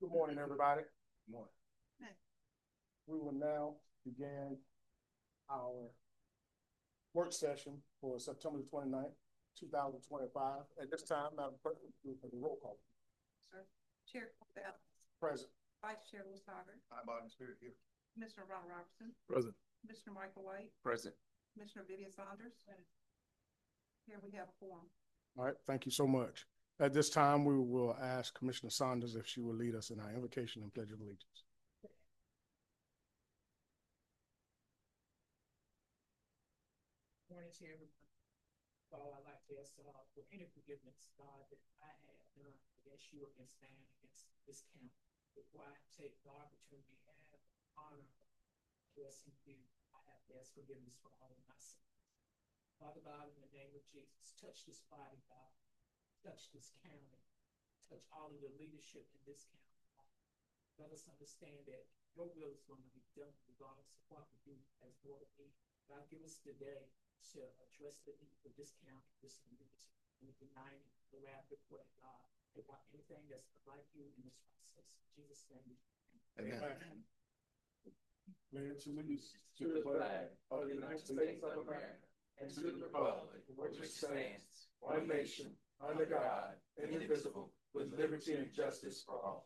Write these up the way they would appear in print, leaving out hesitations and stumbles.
Good morning, everybody. Good morning. We will now begin our work session for September the 29th, 2025. At this time, Madam Clerk, we'll do the roll call. Sir. Chair Bell. Present. Vice Chair Louis Hogger. I'm Body and Spirit here. Commissioner Ron Robertson. Present. Commissioner Michael White. Present. Commissioner Vivian Saunders. Here we have a quorum. All right, thank you so much. At this time, we will ask Commissioner Saunders if she will lead us in our invocation and pledge of allegiance. Morning to everyone. I'd like to ask for any forgiveness, God, that I have done against you, against man, against this camp. Before I take the opportunity and have honor blessing you, I have to ask forgiveness for all of my sins. Father God, in the name of Jesus, touch this body, God. Touch this county. Touch all of the leadership in this county. Let us understand that your will is going to be done regardless of what we do as board of need. God, give us the day to address the need of this county, this community, and denying the wrath of what God. They want anything that's like you in this process. In Jesus' name. Amen. Pledge allegiance to the flag of the United States of America and to the republic for which it stands, one nation, under God, indivisible, with liberty and justice for all.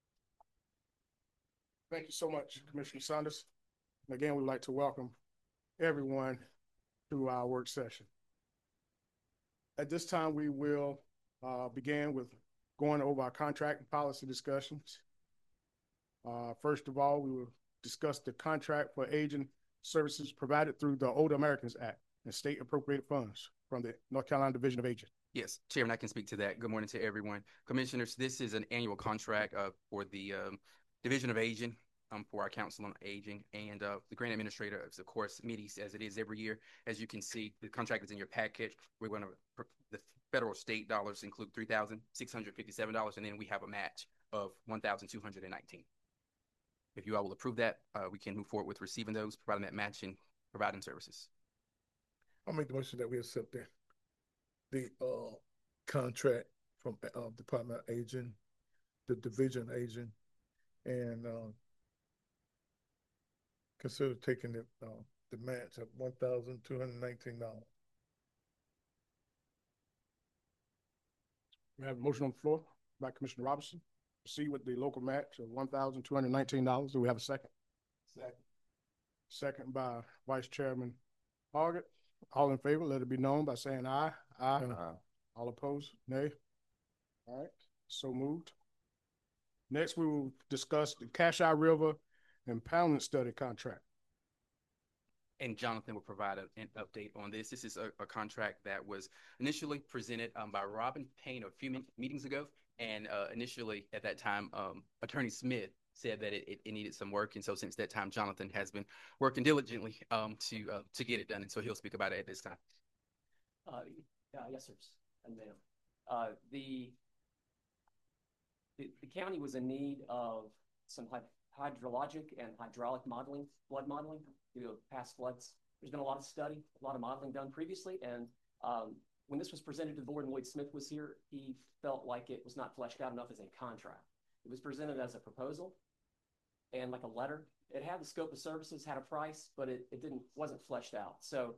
Thank you so much, Commissioner Saunders. And again, we'd like to welcome everyone to our work session. At this time, we will begin with going over our contract and policy discussions. First of all, we will discuss the contract for aging services provided through the Older Americans Act and state appropriated funds from the North Carolina Division of Aging. Yes, Chairman, I can speak to that. Good morning to everyone. Commissioners, this is an annual contract for the Division of Aging for our Council on Aging, and the grant administrator is, of course, meets as it is every year. As you can see, the contract is in your package. We're going to, the federal state dollars include $3,657, and then we have a match of $1,219. If you all will approve that, we can move forward with receiving those, providing that match, and providing services. I'll make the motion that we accept the contract from Department of Aging, the Division of Aging, and consider taking the match of $1,219. We have a motion on the floor by Commissioner Robertson. Proceed with the local match of $1,219. Do we have a second? Second. Second by Vice Chairman Hoggett. All in favor, let it be known by saying aye. Aye. All opposed, nay. All right, so moved. Next, we will discuss the Cache River impoundment study contract. And Jonathan will provide an update on this. This is a contract that was initially presented by Robin Payne a few meetings ago. And initially at that time, Attorney Smith said that it needed some work. And so since that time, Jonathan has been working diligently to get it done. And so he'll speak about it at this time. Yes, sir. And ma'am. The county was in need of some hydrologic and hydraulic modeling, flood modeling due to past floods. There's been a lot of study, a lot of modeling done previously. And when this was presented to the board and Lloyd Smith was here, he felt like it was not fleshed out enough as a contract. It was presented as a proposal and like a letter. It had the scope of services, had a price, but it wasn't fleshed out. So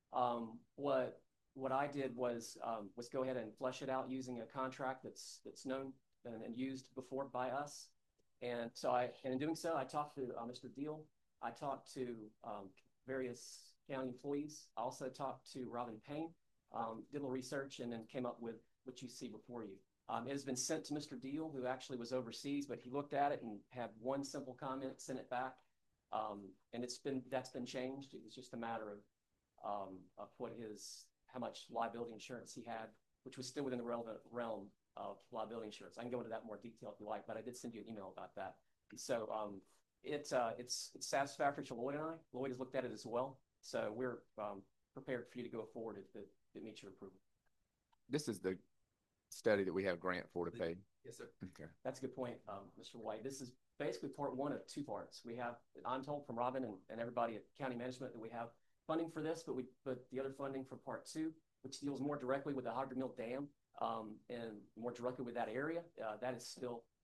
what I did was go ahead and flesh it out using a contract that's known and used before by us. And so in doing so, I talked to Mr. Deal. I talked to various county employees. I also talked to Robin Payne, did a little research, and then came up with what you see before you. It has been sent to Mr. Deal, who actually was overseas, but he looked at it and had one simple comment, sent it back, and that's been changed. It was just a matter of how much liability insurance he had, which was still within the relevant realm of liability insurance. I can go into that in more detail if you like, but I did send you an email about that. So it's satisfactory to Lloyd and I. Lloyd has looked at it as well, so we're prepared for you to go forward if it meets your approval. This is the study that we have grant for to pay. Yes, sir. Okay. That's a good point, Mr. White. This is basically part one of two parts. We have, I'm told from Robin and everybody at county management that we have funding for this, but the other funding for part two, which deals more directly with the Hogger Mill Dam and more directly with that area, that is still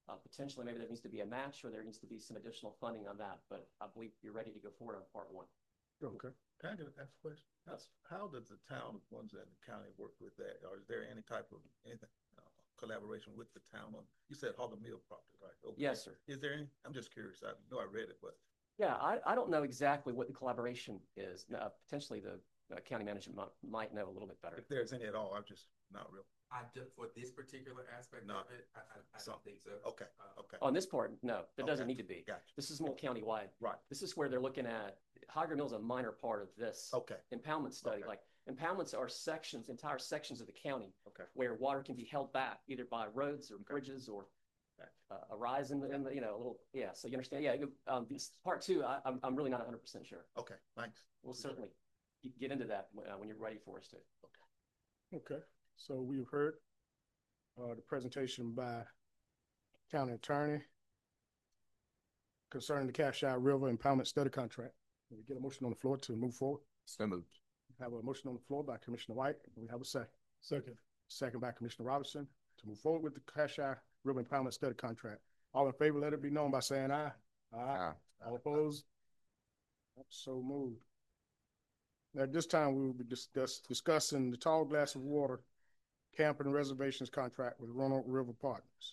Potentially, maybe there needs to be a match or there needs to be some additional funding on that, but I believe you're ready to go forward on part one. Okay. Can I just ask a question? How does the town, the ones in the county work with that? Or is there any type of anything, collaboration with the town on, you said Harbor Mill property, right? Okay. Yes, sir. Is there any, I'm just curious. I know I read it, but Yeah, I don't know exactly what the collaboration is. Potentially the county manager might know a little bit better. if there's any at all, I'm just not real. For this particular aspect No. of it, I don't think so. Okay, okay. On this part, no, there doesn't Okay. need to be. Gotcha. This is more countywide. Right. This is where they're looking at, Hogger Mill is a minor part of this Okay, impoundment study. Okay. Like impoundments are sections, entire sections of the county okay. where water can be held back either by roads or bridges or a rise in the, a little, yeah. So you understand? Yeah. This part two, I'm really not 100% sure. Okay, thanks. We'll certainly get into that when you're ready for us to. Okay, so we've heard the presentation by county attorney concerning the Cascade River Impoundment Study Contract. We get a motion on the floor to move forward. So moved. We have a motion on the floor by Commissioner White. We have a second. Second. Second by Commissioner Robinson to move forward with the Cascade River Impoundment Study Contract. All in favor, let it be known by saying aye. Aye. All opposed? So moved. At this time, we will be discussing the Tall Glass of Water Camping Reservations Contract with Roanoke River Partners.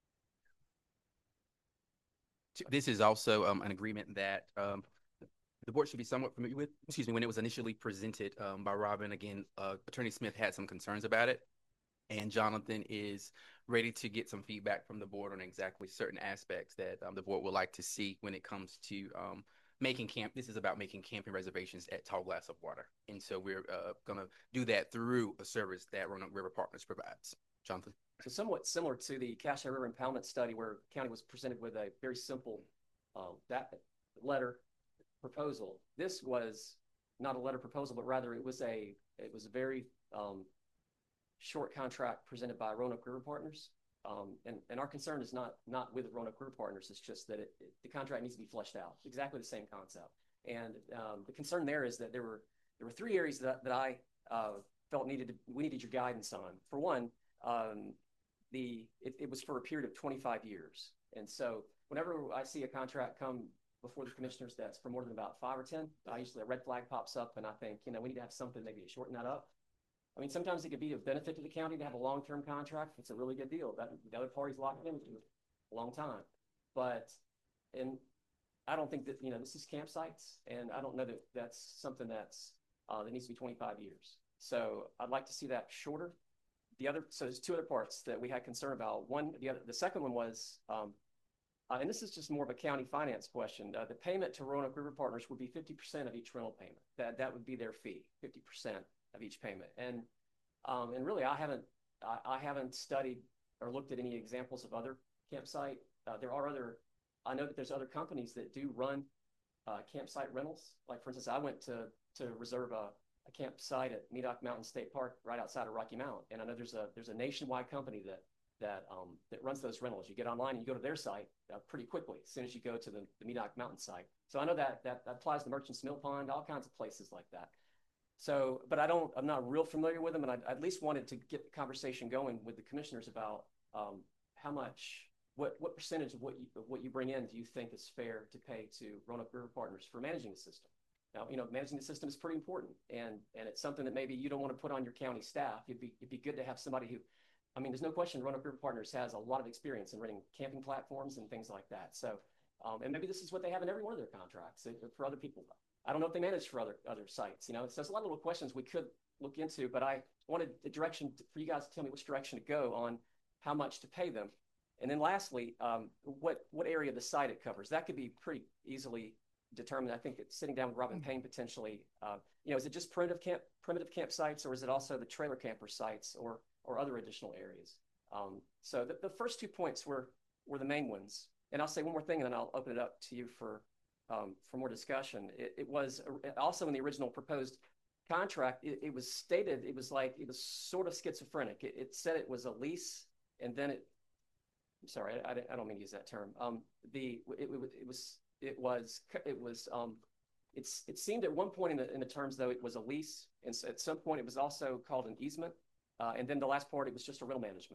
This is also an agreement that the board should be somewhat familiar with. Excuse me, when it was initially presented by Robin, again, Attorney Smith had some concerns about it. And Jonathan is ready to get some feedback from the board on exactly certain aspects that the board would like to see when it comes to making this is about making camping reservations at Tall Glass of Water. And so we're going to do that through a service that Roanoke River Partners provides. Jonathan? So somewhat similar to the Cascade River Impoundment Study where the county was presented with a very simple that letter proposal. This was not a letter proposal, but rather it was a very short contract presented by Roanoke River Partners. And our concern is not with Roanoke River Partners. It's just that the contract needs to be fleshed out. Exactly the same concept. And the concern there is that there were three areas that I felt we needed your guidance on. For one, it was for a period of 25 years. And so whenever I see a contract come before the commissioners that's for more than about 5 or 10, usually a red flag pops up and I think, we need to have something maybe to shorten that up. I mean, sometimes it could be a benefit to the county to have a long-term contract. It's a really good deal. The other party's locked into a long time. And I don't think that, this is campsites, and I don't know that that's something that needs to be 25 years. So I'd like to see that shorter. So there's two other parts that we had concern about. The second one was, and this is just more of a county finance question. The payment to Roanoke River Partners would be 50% of each rental payment. That would be their fee, 50% of each payment. And really, I haven't studied or looked at any examples of other campsite. I know that there's other companies that do run campsite rentals. Like for instance, I went to reserve a campsite at Medoc Mountain State Park right outside of Rocky Mount, and I know there's a nationwide company that runs those rentals. You get online and you go to their site pretty quickly as soon as you go to the Medoc Mountain site. So I know that applies to Merchants Mill Pond, all kinds of places like that. So, but I'm not real familiar with them, and I at least wanted to get the conversation going with the commissioners about what percentage of what you bring in do you think is fair to pay to Roanoke River Partners for managing the system? Now, managing the system is pretty important, and it's something that maybe you don't want to put on your county staff. It'd be good to have somebody who, there's no question Roanoke River Partners has a lot of experience in running camping platforms and things like that. So, and maybe this is what they have in every one of their contracts for other people. I don't know if they manage for other sites. So there's a lot of little questions we could look into, but I wanted the direction for you guys to tell me which direction to go on how much to pay them. And then lastly, what area of the site it covers. That could be pretty easily determined. I think it's sitting down with Robin Payne potentially. Is it just primitive campsites, or is it also the trailer camper sites or other additional areas? So the first 2 points were the main ones. And I'll say one more thing, and then I'll open it up to you for more discussion. It was also in the original proposed contract. It was stated it was sort of schizophrenic. It said it was a lease, and then I'm sorry, I don't mean to use that term. It seemed at one point in the terms though it was a lease, and so at some point it was also called an easement, and then the last part it was just a rental management. So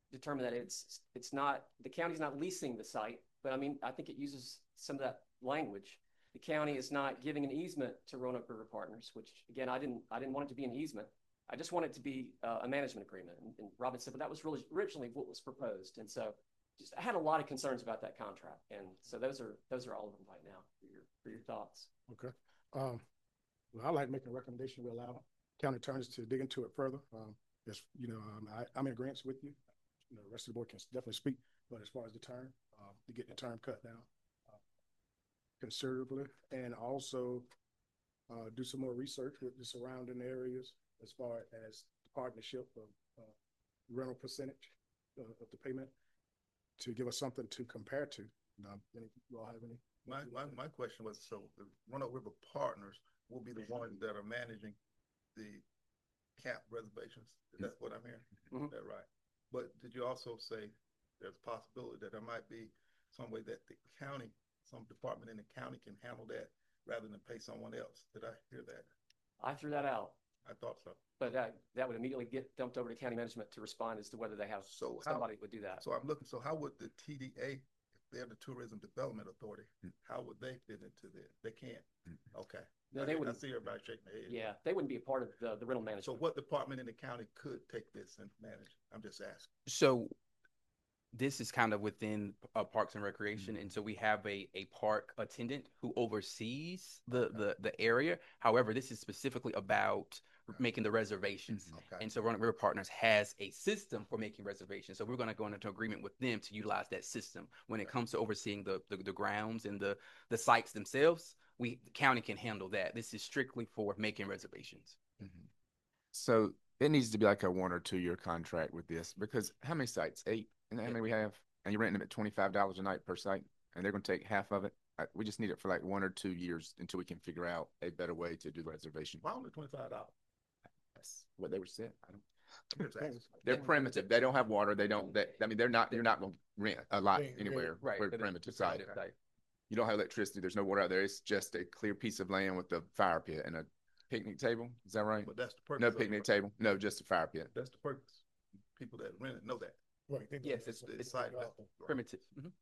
determined that it's not, the county's not leasing the site, but I mean, I think it uses some of that language. The county is not giving an easement to Roanoke River Partners, which again, I didn't want it to be an easement. I just want it to be a management agreement. And Robin said, but that was really originally what was proposed. And so just, I had a lot of concerns about that contract. And so those are all of them right now for your thoughts. Okay. Well, I'd like to make a recommendation. We allow county attorneys to dig into it further. Just, I'm in agreement with you. The rest of the board can definitely speak, but as far as the term, to get the term cut down considerably, and also do some more research with the surrounding areas as far as the partnership of rental percentage of the payment to give us something to compare to. You all have any? My question was, so the Roanoke River Partners will be the ones that are managing the camp reservations. That's what I'm hearing. Mm-hmm. Is that right? But did you also say there's a possibility that there might be some way that the county, some department in the county can handle that rather than pay someone else? Did I hear that? I threw that out. I thought so. But that would immediately get dumped over to county management to respond as to whether they have somebody would do that. So I'm looking, so how would the TDA, if they're the Tourism Development Authority, how would they fit into this? They can't. Okay. No, I wouldn't. see everybody shaking their head. Yeah, they wouldn't be a part of the rental management. So what department in the county could take this and manage? I'm just asking. So this is kind of within Parks and Recreation, and so we have a park attendant who oversees the area. However, this is specifically about making the reservations. Okay. And so Roanoke River Partners has a system for making reservations. So we're going to go into agreement with them to utilize that system. When it comes to overseeing the grounds and the sites themselves, the county can handle that. This is strictly for making reservations. So it needs to be like a 1 or 2 year contract with this, because how many sites? 8? And how many we have? And you're renting them at $25 a night per site, and they're going to take half of it. We just need it for like 1 or 2 years until we can figure out a better way to do the reservation. Why only $25? That's what they were said. I'm just asking. They're primitive. They don't have water. They don't. You're not going to rent a lot anywhere. Right. We're primitive site. You don't have electricity. There's no water out there. It's just a clear piece of land with a fire pit and a picnic table. Is that right? But that's the purpose. No picnic table. No, just a fire pit. That's the purpose. People that rent it know that. Right. Yes, It's like primitive.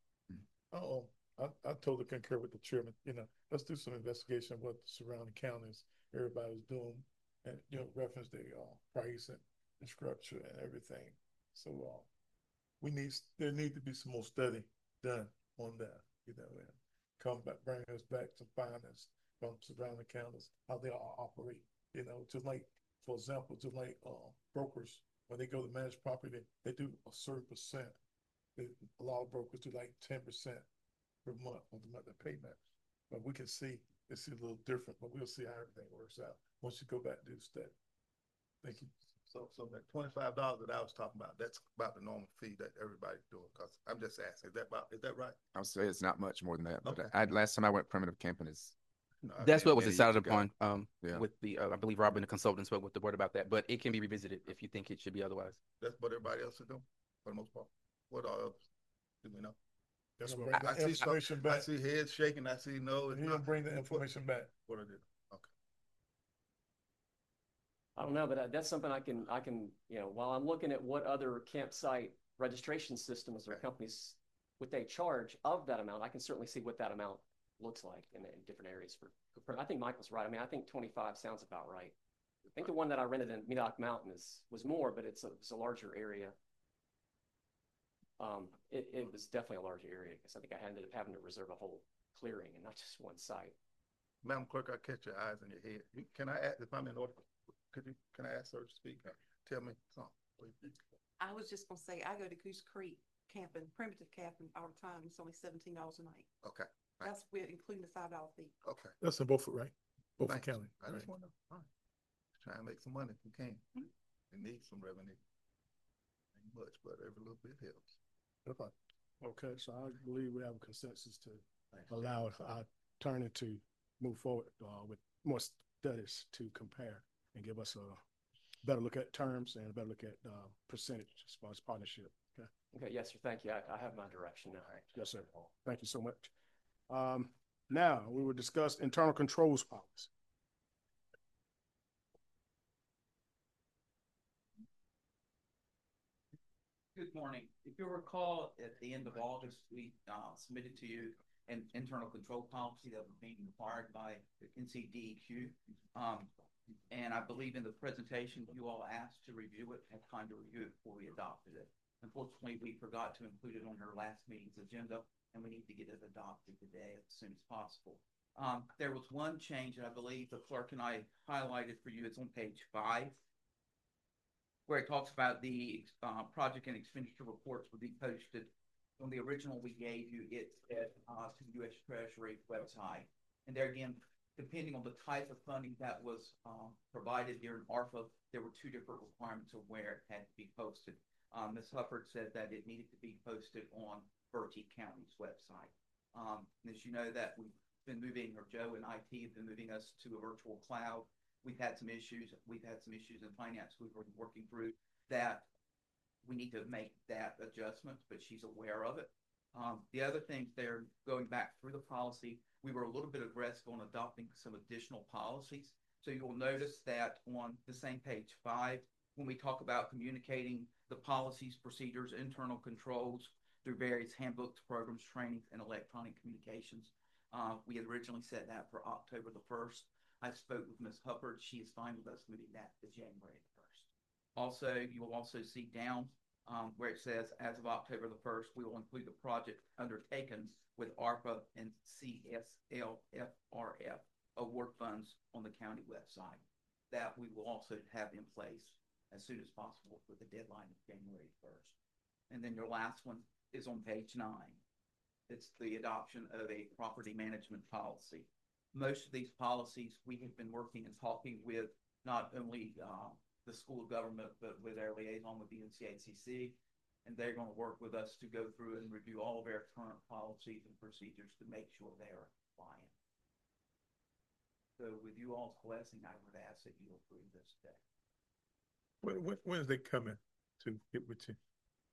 I totally concur with the chairman. Let's do some investigation of what the surrounding counties, everybody's doing, and reference the price and the structure and everything. So there need to be some more study done on that. And bring us back some findings from surrounding counties, how they all operate. For example, brokers, when they go to manage property, they do a certain percent. A lot of brokers do like 10% per month on the monthly payment. But we can see it's a little different, but we'll see how everything works out once you go back and do the study. Thank you. So that $25 that I was talking about, that's about the normal fee that everybody's doing. Cause I'm just asking, is that right? I'll say it's not much more than that. But Okay. last time I went primitive camping is. That's what was many decided years ago. upon Yeah. with the, I believe Robin, the consultant, spoke with the board about that, but it can be revisited if you think it should be otherwise. That's what everybody else is doing for the most part. What all else do we know? That's Bring what the information back. I see heads shaking. I see no. He's gonna bring the information back. What I did. Okay. I don't know, but that's something I can, while I'm looking at what other campsite registration systems or companies, what they charge of that amount, I can certainly see what that amount looks like in different areas. I think Michael's right. I mean, I think 25 sounds about right. I think the one that I rented in Medoc Mountain was more, but it's a larger area. It was definitely a larger area because I think I ended up having to reserve a whole clearing and not just one site. Madam Clerk, I catch your eyes and your head. Can I ask, if I'm in order, can I ask her to speak? Tell me something, please. I was just gonna say, I go to Goose Creek camping, primitive camping all the time. It's only $17 a night. Okay. That's with including the $5 fee. Okay. That's in Beaufort, right? Beaufort Thank you. County. I just want to know. Try and make some money if we can. We need some revenue. Ain't much, but every little bit helps. Okay, so I believe we have a consensus to allow our attorney to move forward with more studies to compare and give us a better look at terms and a better look at percentage as far as partnership. Okay. Okay. Yes, sir. Thank you. I have my direction now. Yes, sir. Thank you so much. Now we will discuss internal controls policy. Good morning. If you'll recall, at the end of August, we submitted to you an internal control policy that was being required by the NCDEQ. And I believe in the presentation, you all asked to review it, had time to review it before we adopted it. Unfortunately, we forgot to include it on our last meeting's agenda, and we need to get it adopted today as soon as possible. There was one change that I believe the clerk and I highlighted for you. It's on page 5, where it talks about the project and expenditure reports will be posted. On the original we gave you, it said to the U.S. Treasury website. And there again, depending on the type of funding that was provided during ARPA, there were 2 different requirements of where it had to be posted. Ms. Hufford said that it needed to be posted on Bertie County's website. As you know, that we've been moving, or Joe and IT have been moving us to a virtual cloud. We've had some issues. We've had some issues in finance we've been working through that we need to make that adjustment, but she's aware of it. The other things there, going back through the policy, we were a little bit aggressive on adopting some additional policies. So you'll notice that on the same page 5, when we talk about communicating the policies, procedures, internal controls through various handbooks, programs, trainings, and electronic communications, we had originally set that for October the 1st. I spoke with Ms. Hubbard. She is fine with us moving that to January 1st. Also, you will also see down where it says, as of October the 1st, we will include the project undertaken with ARPA and CSLFRF award funds on the county website. That we will also have in place as soon as possible with the deadline of January 1st. And then your last one is on page 9. It's the adoption of a property management policy. Most of these policies, we have been working and talking with not only the school of government, but with our liaison with the NCACC, and they're going to work with us to go through and review all of our current policies and procedures to make sure they are compliant. So with you all's blessing, I would ask that you approve this today. When is they coming to get with you?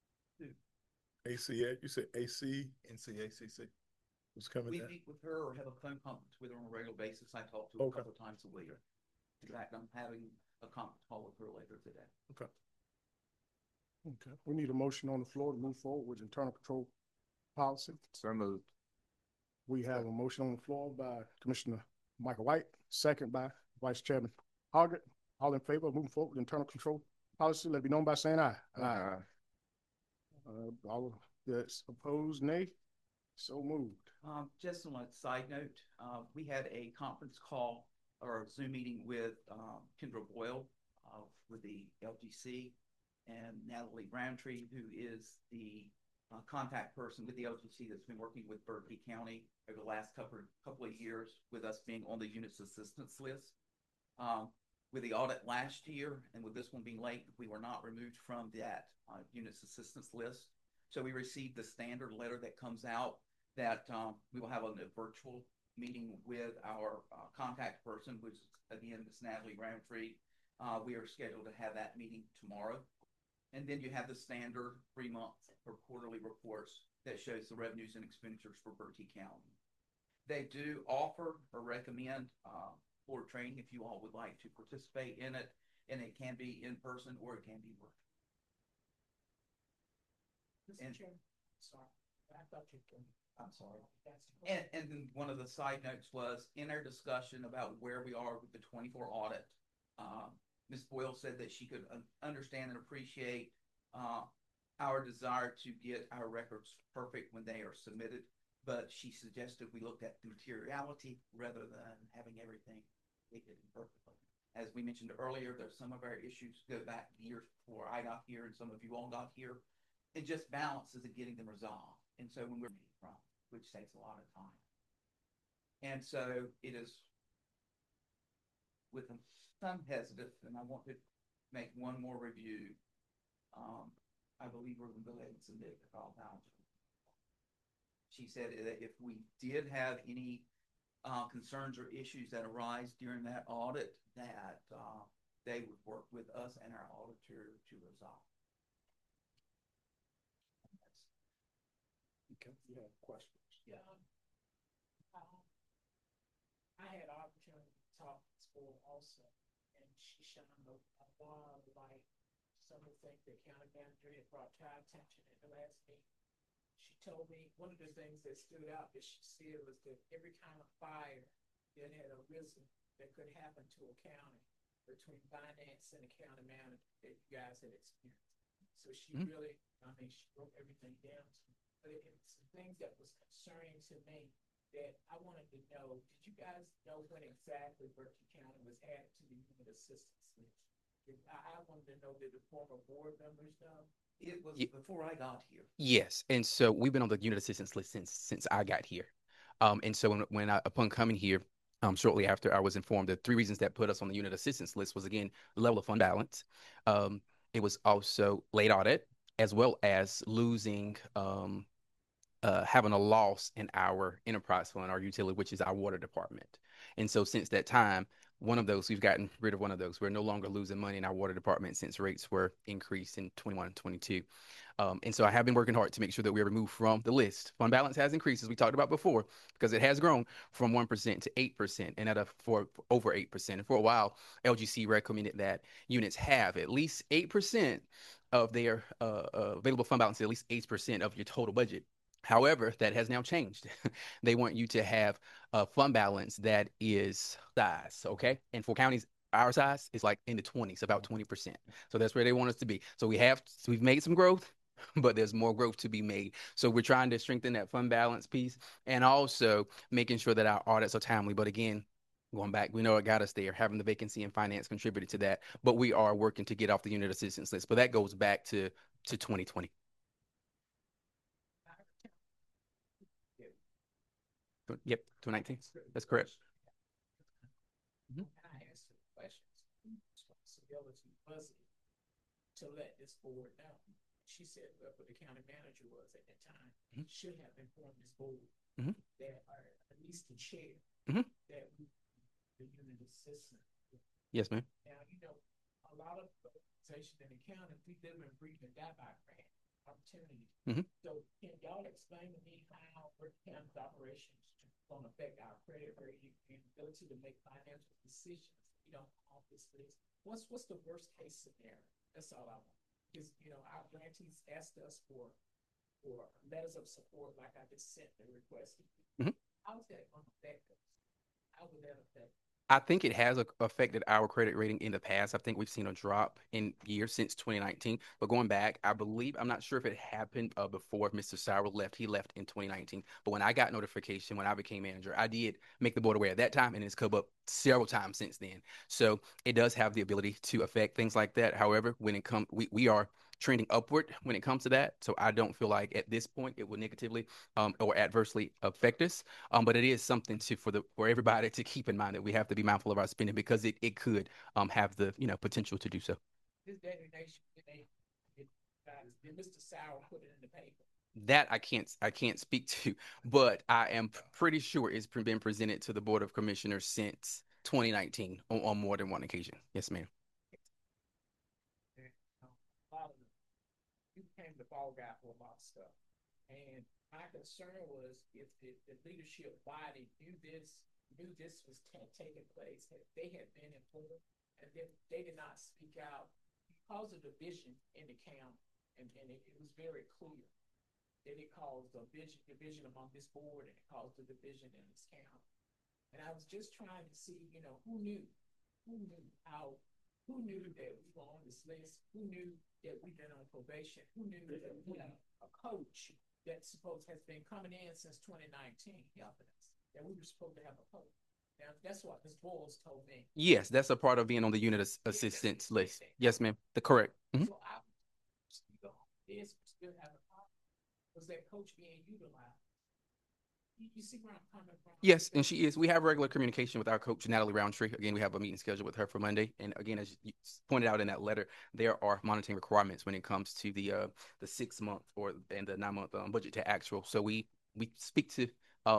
ACA, you said AC? NCACC. Who's coming We down? meet with her or have a phone conference with her on a regular basis. I talk to her a couple of times a week. In fact, I'm having a conference call with her later today. Okay. Okay, we need a motion on the floor to move forward with internal control policy. So moved. We have a motion on the floor by Commissioner Michael White, second by Vice Chairman Hoggett. All in favor of moving forward with internal control policy, let it be known by saying aye. Aye. All that's opposed, nay. So moved. Just on a side note, we had a conference call or a Zoom meeting with Kendra Boyle with the LGC and Natalie Roundtree, who is the contact person with the LGC that's been working with Berkeley County over the last couple of years with us being on the units assistance list. With the audit last year and with this one being late, we were not removed from that units assistance list. So we received the standard letter that comes out that we will have a virtual meeting with our contact person, which again is Natalie Roundtree. We are scheduled to have that meeting tomorrow. And then you have the standard 3-month or quarterly reports that shows the revenues and expenditures for Bertie County. They do offer or recommend floor training if you all would like to participate in it, and it can be in person or it can be virtual. Mr. Chairman, sorry, I thought you could. I'm sorry. And then one of the side notes was in our discussion about where we are with the 24 audit, Ms. Boyle said that she could understand and appreciate our desire to get our records perfect when they are submitted, but she suggested we looked at the materiality rather than having everything hidden perfectly. As we mentioned earlier, there's some of our issues go back years before I got here and some of you all got here. It just balances in getting them resolved. And so when we're meeting from, which takes a lot of time. And so it is with some hesitance, and I want to make one more review. I believe we're going to go ahead and submit the trial balance. She said that if we did have any concerns or issues that arise during that audit, that they would work with us and our auditor to resolve. Okay, you have questions? Yeah. I had an opportunity to talk to school also, and she shined a lot of light some of the things that county manager had brought to our attention in the last meeting. She told me one of the things that stood out that she said was that every kind of fire that had arisen that could happen to a county between finance and the county manager that you guys had experienced. So she really, I mean, she broke everything down to me. But it's some things that was concerning to me that I wanted to know. Did you guys know when exactly Berkeley County was added to the unit assistance list? I wanted to know, did the former board members know? It was Ye- before I got here. Yes, and so we've been on the unit assistance list since I got here. And so when I upon coming here, shortly after, I was informed the three reasons that put us on the unit assistance list was, again, level of fund balance. It was also late audit, as well as losing having a loss in our enterprise fund, our utility, which is our water department. And so since that time, we've gotten rid of one of those. We're no longer losing money in our water department since rates were increased in 21 and 22. And so I have been working hard to make sure that we're removed from the list. Fund balance has increased, as we talked about before, because it has grown from 1% to 8% and for over 8%. And for a while, LGC recommended that units have at least 8% of their available fund balance, at least 8% of your total budget. However, that has now changed. They want you to have a fund balance that is size, okay? And for counties our size, is like in the 20s, about 20%. So that's where they want us to be. So we've made some growth, but there's more growth to be made. So we're trying to strengthen that fund balance piece and also making sure that our audits are timely. But again, going back, we know it got us there. Having the vacancy in finance contributed to that, but we are working to get off the unit assistance list. But that goes back to 2020. Yep, 2019. That's correct. And I asked her questions. Responsibility was it to let this board know? She said, well, what the county manager was at that time should have informed this board that, or at least the chair, that we, the unit assistant. Yes, ma'am. Now, you know, a lot of organizations in the county, we live and breathe and die by grant opportunity. So can y'all explain to me how Berkeley County's operations going to affect our credit rating and ability to make financial decisions? You know, off this list. What's the worst case scenario? That's all I want. Because, you know, our grantees asked us for letters of support, like I just sent the request. How's that going to affect us? How would that affect? I think it has affected our credit rating in the past. I think we've seen a drop in years since 2019. But going back, I'm not sure if it happened before Mr. Sauer left. He left in 2019. But when I got notification, when I became manager, I did make the board aware at that time, and it's come up several times since then. So it does have the ability to affect things like that. However, when it comes, we are trending upward when it comes to that. So I don't feel like at this point it will negatively or adversely affect us. But it is something for everybody to keep in mind, that we have to be mindful of our spending, because it could have the potential to do so. This designation, did Mr. Sauer put it in the paper? That I can't speak to, but I am pretty sure it's been presented to the Board of Commissioners since 2019 on more than one occasion. Yes, ma'am. You became the ball guy for a lot of stuff. And my concern was if the leadership body knew this was taking place, that they had been informed, and then they did not speak out because of the division in the county. And it was very clear that it caused a division among this board, and it caused a division in this county. And I was just trying to see, you know, who knew that we were on this list, who knew that we've been on probation, who knew that we had a coach that has been coming in since 2019 helping us, that we were supposed to have a coach. Now, that's what Ms. Boyles told me. Yes, that's a part of being on the unit assistance list. Yes, ma'am. The correct. So I still have a problem. Was that coach being utilized? You see where I'm coming from? Yes, and she is. We have regular communication with our coach, Natalie Roundtree. Again, we have a meeting scheduled with her for Monday. And again, as you pointed out in that letter, there are monitoring requirements when it comes to the 6 month and the 9 month budget to actual. So we speak to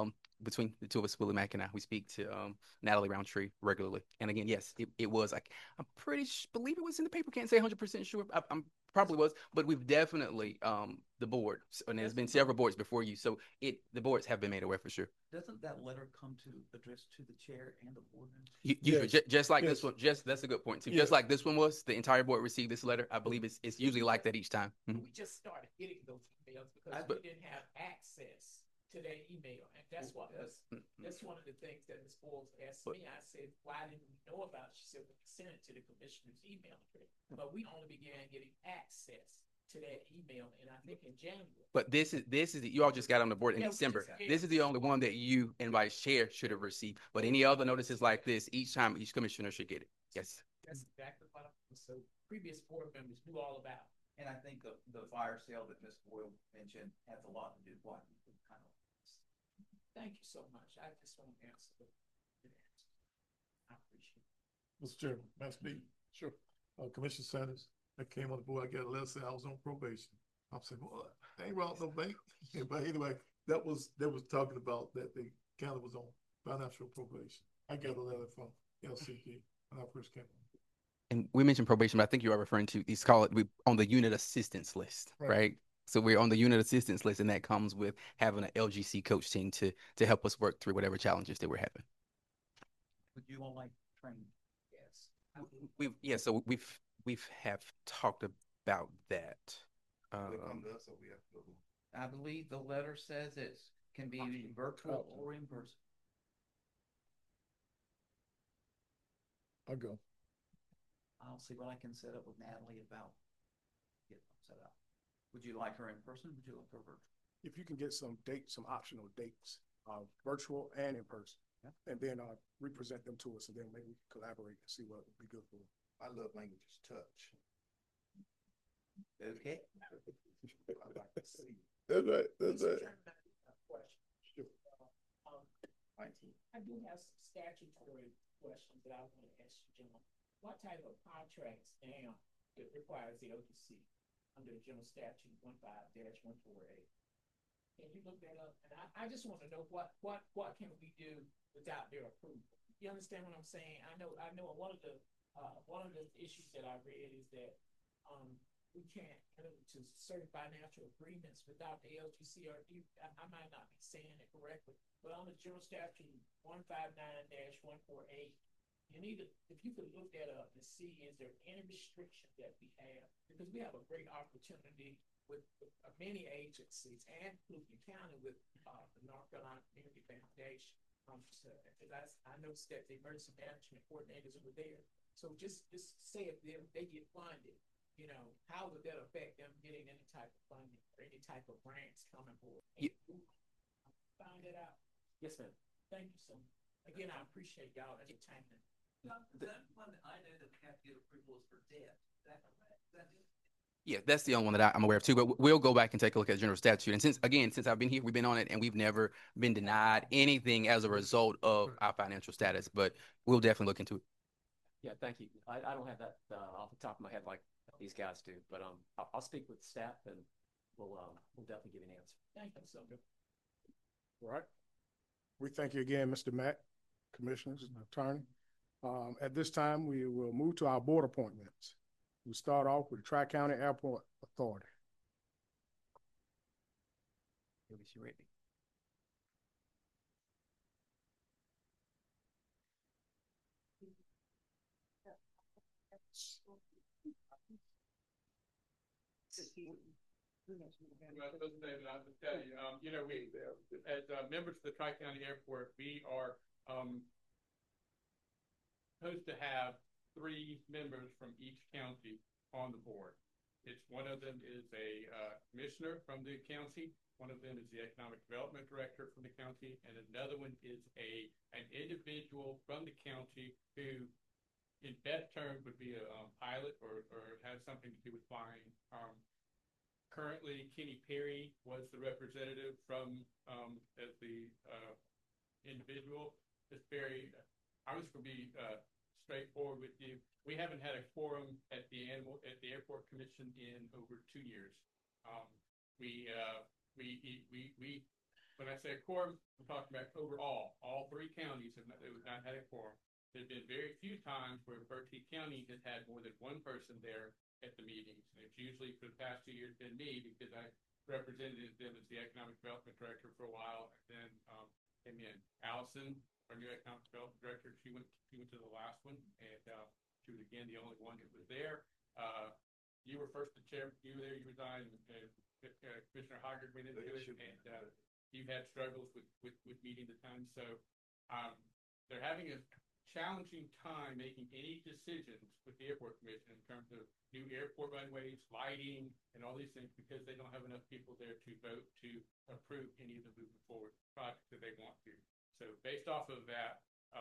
between the two of us, Willie Mack and I, we speak to Natalie Roundtree regularly. And again, yes, it was like I'm believe it was in the paper. Can't say 100% sure. I'm probably was, but we've definitely the board, and there's been several boards before you, so the boards have been made aware for sure. Doesn't that letter come to address to the chair and the board members? Usually, Yes. just like Yes. this one, that's a good point too. Yes. Just like this one was, the entire board received this letter. I believe it's usually like that each time. Mhm. We just started getting those emails because we But- didn't have access to their email, and that's what was, that's one of the things that Ms. Boyles asked me. I said, why didn't we know about it? She said, we sent it to the commissioner's email address, but we only began getting access to that email, and I think in January. But this is you all just got on the board in Yeah, we December. just- This is the only one that you and vice chair should have received. But any other notices like this, each time each commissioner should get it. Yes. That's exactly what I'm, so previous board members knew all about it. And I think the fire sale that Ms. Boyle mentioned has a lot to do with what we kind of. Thank you so much. I just want to answer the answer. I appreciate it. Mr. Chairman, may I speak? Sure. Commissioner Sanders, I came on the board, I got a letter saying I was on probation. I'm saying, well, I ain't wrong no bank. But anyway, that was talking about that the county was on financial probation. I got a letter from LCD when I first came on. And we mentioned probation, but I think you are referring to these we on the unit assistance list, Right. right? So we're on the unit assistance list, and that comes with having an LGC coach team to help us work through whatever challenges that we're having. Would you all like training? Yes. So we've have talked about that. I believe the letter says it can be virtual or in person. I'll go. I'll see what I can set up with Natalie about getting them set up. Would you like her in person? Would you like her virtual? If you can get some dates, some optional dates, virtual and in person, and then represent them to us, and then maybe we can collaborate and see what would be good for them. I love languages touch. Okay. I'd like to see. That's right, that's Mr. right. Chairman, I have a question. Sure. I do have some statutory questions that I want to ask you, John. What type of contracts now that requires the OGC under the general statute 15-148? Can you look that up? And I just want to know what can we do without their approval? You understand what I'm saying? I know one of the issues that I read is that we can't enter into certain financial agreements without the LGC or I might not be saying it correctly, but on the general statute 159-148, you need to, if you could look that up and see, is there any restriction that we have? Because we have a great opportunity with many agencies and Lucas County with the North Carolina Community Foundation. I noticed that the emergency management coordinators were there. So just say if they get funded, you know, how would that affect them getting any type of funding or any type of grants coming forward? Find it out. Yes, ma'am. Thank you so much. Again, I appreciate y'all entertainment. That one I know that we have to get approval is for debt. Is that it? Yeah, that's the only one that I'm aware of too. But we'll go back and take a look at general statute. And since I've been here, we've been on it, and we've never been denied anything as a result of our financial status. But we'll definitely look into it. Yeah, thank you. I don't have that off the top of my head like these guys do, but I'll speak with staff and we'll definitely give you an answer. Thank you so much. All right. We thank you again, Mr. Mack, commissioners and attorney. At this time, we will move to our board appointments. We start off with Tri-County Airport Authority. Is she ready? Well, Mr. David, I'll just tell you, you know, we, as members of the Tri-County Airport, we are supposed to have 3 members from each county on the board. One of them is a commissioner from the county, one of them is the economic development director from the county, and another one is an individual from the county who, in best terms, would be a pilot or has something to do with flying. Currently, Kenny Perry was the representative from as the individual. Ms. Perry, I was going to be straightforward with you. We haven't had a quorum at the airport commission in over 2 years. We when I say a quorum, I'm talking about overall, all three counties have not had a quorum. There've been very few times where Berkeley County has had more than one person there at the meetings. And it's usually for the past 2 years been me because I represented them as the Economic Development Director for a while. And then came in Allison, our new Economic Development Director. She went to the last one, and she was again the only one that was there. You were first the chair. You were there. You resigned. Commissioner Hoggard went into it, and you've had struggles with meeting the time. So they're having a challenging time making any decisions with the airport commission in terms of new airport runways, lighting, and all these things because they don't have enough people there to vote to approve any of the moving forward projects that they want to. So based off of that,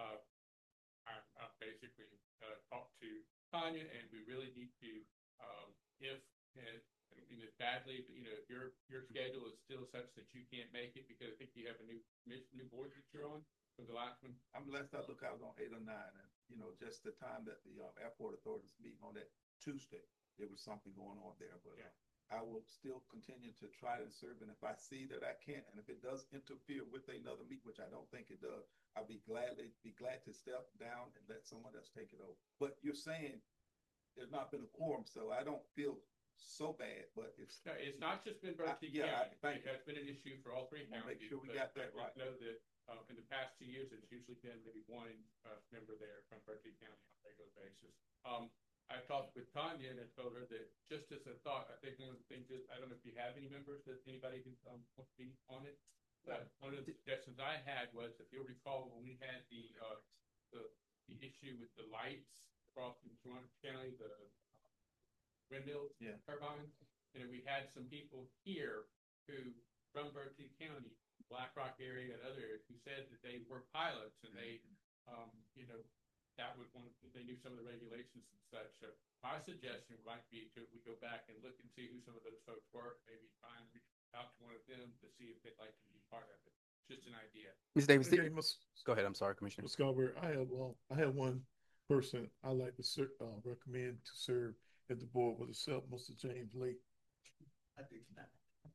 I basically talked to Tanya, and we really need to, if I don't mean it badly, but if your schedule is still such that you can't make it because I think you have a new board that you're on. For the last one, I'm last I look, I was on 8 or 9, and just the time that the airport authorities meeting on that Tuesday, there was something going on there. But yeah. I will still continue to try to serve, and if I see that I can't, and if it does interfere with another meet, which I don't think it does, I'll be glad to step down and let someone else take it over. But you're saying there's not been a quorum, so I don't feel so bad. But it's not just been Berkeley County. That's been an issue for all three counties. Make sure we got that right. I know that in the past 2 years, it's usually been maybe one member there from Berkeley County on a regular basis. I talked with Tanya and I told her that just as a thought, I think one of the things is, I don't know if you have any members that anybody who wants to be on it. But one of the suggestions I had was, if you'll recall, when we had the issue with the lights across in Toronto County, the windmill turbines, and we had some people here who from Berkeley County, Black Rock area and other areas who said that they were pilots and they, that was they knew some of the regulations and such. So my suggestion might be we go back and look and see who some of those folks were, maybe reach out to one of them to see if they'd like to be part of it. Just an idea. Ms. Davis, Okay, go ahead. I'm sorry, Commissioner. Ms. Scarborough, I have one person I like to recommend to serve at the board with itself, Mr. James Lake. I think not.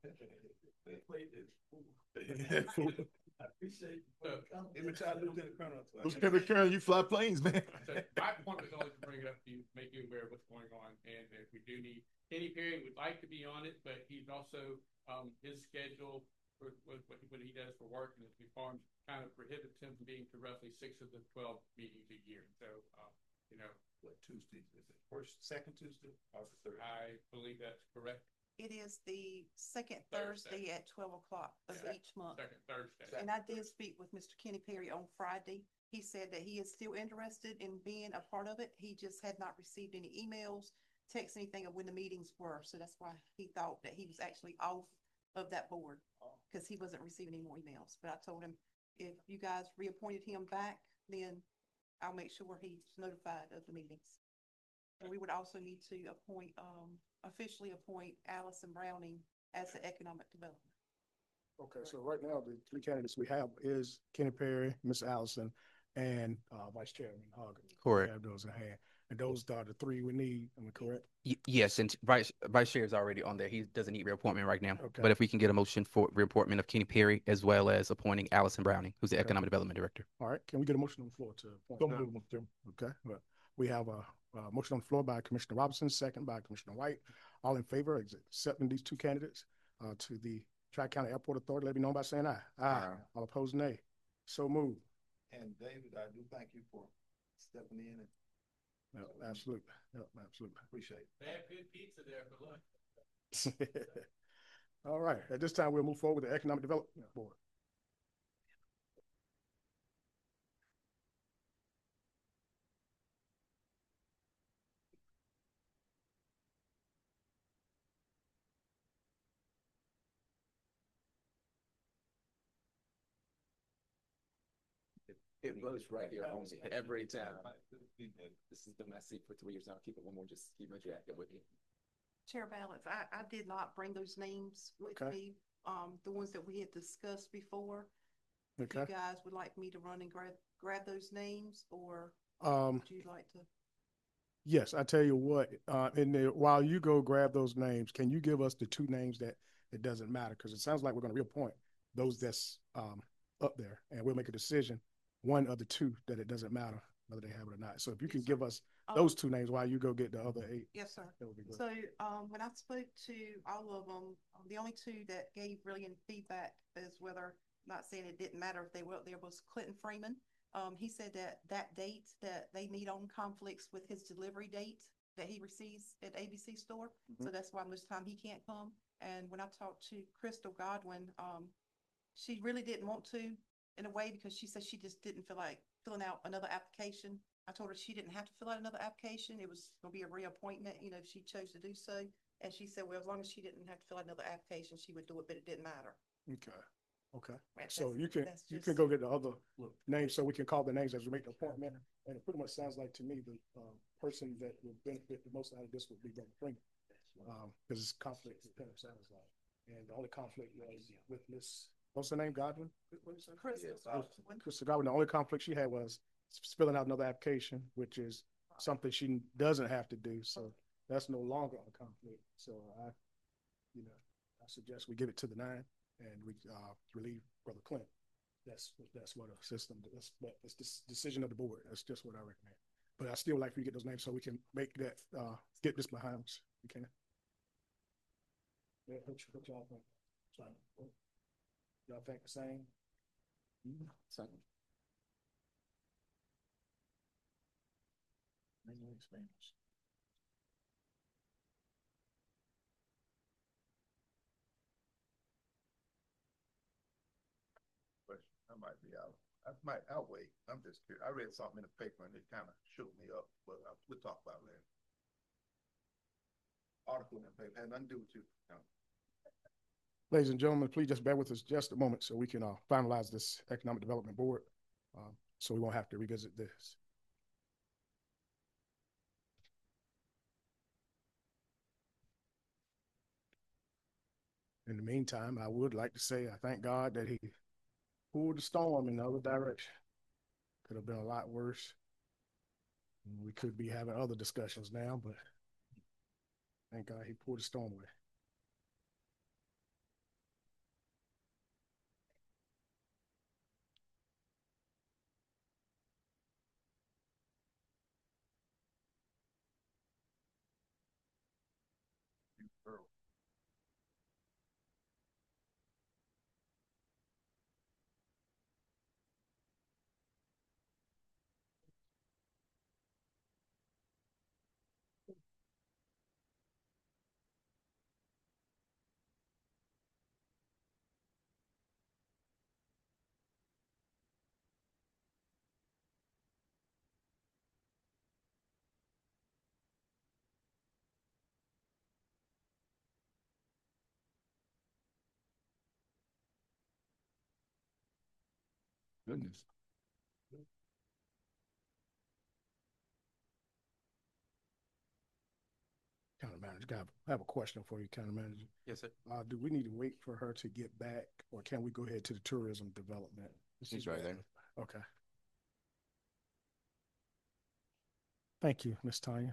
I appreciate Lieutenant Colonel, you fly planes, man. So my point was only to bring it up to you, make you aware of what's going on, and if we do need Kenny Perry would like to be on it, but he's also his schedule for what he does for work and his farms kind of prohibits him from being to roughly 6 of the 12 meetings a year. So what Tuesday is it? Second Tuesday or the third? I believe that's correct. It is the second Thursday at 12 o'clock of each month. Second Thursday. And I did speak with Mr. Kenny Perry on Friday. He said that he is still interested in being a part of it. He just had not received any emails, texts, anything of when the meetings were. So that's why he thought that he was actually off of that board because he wasn't receiving any more emails. But I told him if you guys reappointed him back, then I'll make sure he's notified of the meetings. And we would also need to officially appoint Allison Browning as the economic development. Okay, so right now, the 3 candidates we have is Kenny Perry, Miss Allison, and Vice Chairman Hoggard. Correct. We have those in hand. And those are the 3 we need, am I correct? Yes, and Vice Chair is already on there. He doesn't need reappointment right now. Okay. But if we can get a motion for reappointment of Kenny Perry as well as appointing Allison Browning, who's the Okay. Economic Development Director. All right, can we get a motion on the floor to appoint? Don't move, Mr. Chairman. Okay, well, we have a motion on the floor by Commissioner Robinson, second by Commissioner White. All in favor of accepting these 2 candidates to the Tri-County Airport Authority, let me know by saying aye. Aye. All opposed, nay. So moved. And David, I do thank you for stepping in and Yep, absolutely. Yep, absolutely. appreciate it. They have good pizza there for lunch. All right, at this time, we'll move forward with the Economic Development Board. It blows right here on me every time. This has been my seat for 3 years now. Keep it one more, just keep my jacket with me. Chair Balance, I did not bring those names with Okay. me, the ones that we had discussed before. If Okay. you guys would like me to run and grab those names, or Um, would you like to? yes, I tell you what, while you go grab those names, can you give us the 2 names that it doesn't matter? Because it sounds like we're going to reappoint those that's up there, and we'll make a decision, one of the two, that it doesn't matter whether they have it or not. So if you can give us those two names while you go get the other 8. Yes, sir. That would be good. So, when I spoke to all of them, the only two that gave really any feedback is whether, not saying it didn't matter if they were up there, was Clinton Freeman. He said that date that they meet on conflicts with his delivery date that he receives at ABC store. So that's why most time he can't come. And when I talked to Crystal Godwin, she really didn't want to, in a way, because she said she just didn't feel like filling out another application. I told her she didn't have to fill out another application. It was going to be a reappointment, if she chose to do so. And she said, well, as long as she didn't have to fill out another application, she would do it, but it didn't matter. Okay. Okay. Right, So that's you just- can go get the other names, so we can call the names as we make the appointment. And it pretty much sounds like to me the person that would benefit the most out of this would be Brother Freeman, because it's conflict with him, sounds like. And the only conflict was with Miss, what's her name, Godwin? Crystal Godwin. The only conflict she had was filling out another application, which is something she doesn't have to do. So that's no longer a conflict. So I suggest we give it to the 9 and we relieve Brother Clint. That's what a system. It's this decision of the board. That's just what I recommend. But I still like for you to get those names so we can make that get this behind us. We can. Yeah, what y'all think? Y'all think the same? Same. I might be out. I'll wait. I'm just curious. I read something in the paper and it kind of shook me up, but we'll talk about it later. Article in the paper had nothing to do with you. No. Ladies and gentlemen, please just bear with us just a moment so we can finalize this Economic Development Board, so we won't have to revisit this. In the meantime, I would like to say I thank God that he pulled the storm in the other direction. Could have been a lot worse. We could be having other discussions now, but thank God he pulled the storm away. Goodness. County Manager, I have a question for you, County Manager. Yes, sir. Do we need to wait for her to get back, or can we go ahead to the tourism development? She's right there. Okay. Thank you, Ms. Tanya.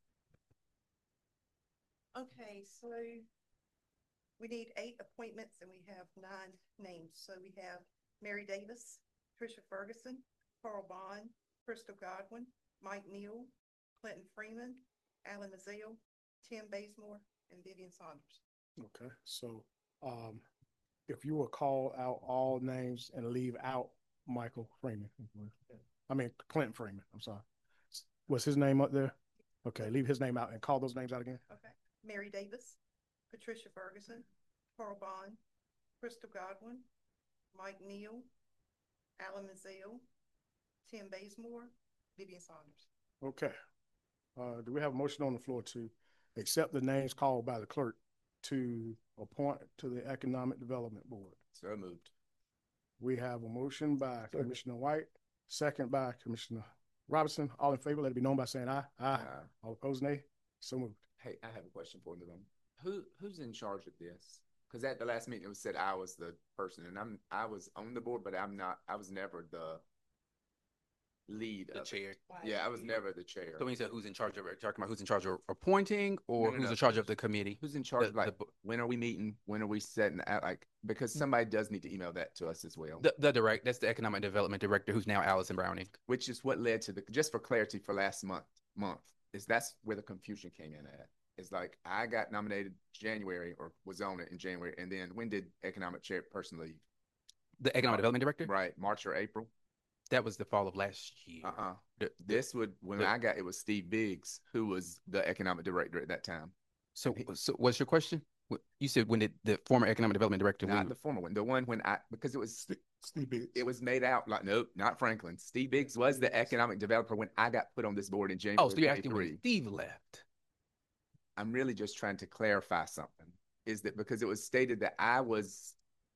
Okay, so we need 8 appointments and we have 9 names. So we have Mary Davis, Tricia Ferguson, Carl Bond, Crystal Godwin, Mike Neal, Clinton Freeman, Alan Mazzeo, Tim Bazemore, and Vivian Saunders. Okay, so if you will call out all names and leave out Michael Freeman. I mean, Clinton Freeman, I'm sorry. Was his name up there? Okay, leave his name out and call those names out again. Okay. Mary Davis, Patricia Ferguson, Carl Bond, Crystal Godwin, Mike Neal, Alan Mazzeo, Tim Bazemore, Vivian Saunders. Okay. Do we have a motion on the floor to accept the names called by the clerk to appoint to the Economic Development Board? So moved. We have a motion by Commissioner White, second by Commissioner Robinson. All in favor, let it be known by saying aye. Aye. All opposed, nay. So moved. Hey, I have a question for them. Who's in charge of this? Because at the last meeting it was said I was the person, and I was on the board, but I was never lead The of it. chair. Yeah, I was never the chair. So when you said who's in charge of it, talking about who's in charge of appointing or No, who's no. in charge of the committee? Who's in charge The- of like the- when are we meeting? When are we setting out? Like because somebody does need to email that to us as well. That's the economic development director who's now Allison Browning. Which is what led to the just for clarity for last month is that's where the confusion came in at. It's like I got nominated January or was on it in January, and then when did economic chairperson leave? The economic development director? Right, March or April. That was the fall of last year. This would when I got it was Steve Biggs who was the economic director at that time. So what's your question? You said when did the former economic development director Not leave? the former one, the one when because it was Steve Biggs. it was made out like nope, not Franklin. Steve Biggs was the economic developer when I got put on this board in January. Oh, so you're asking when 23. Steve left. I'm really just trying to clarify something. Is that because it was stated that I was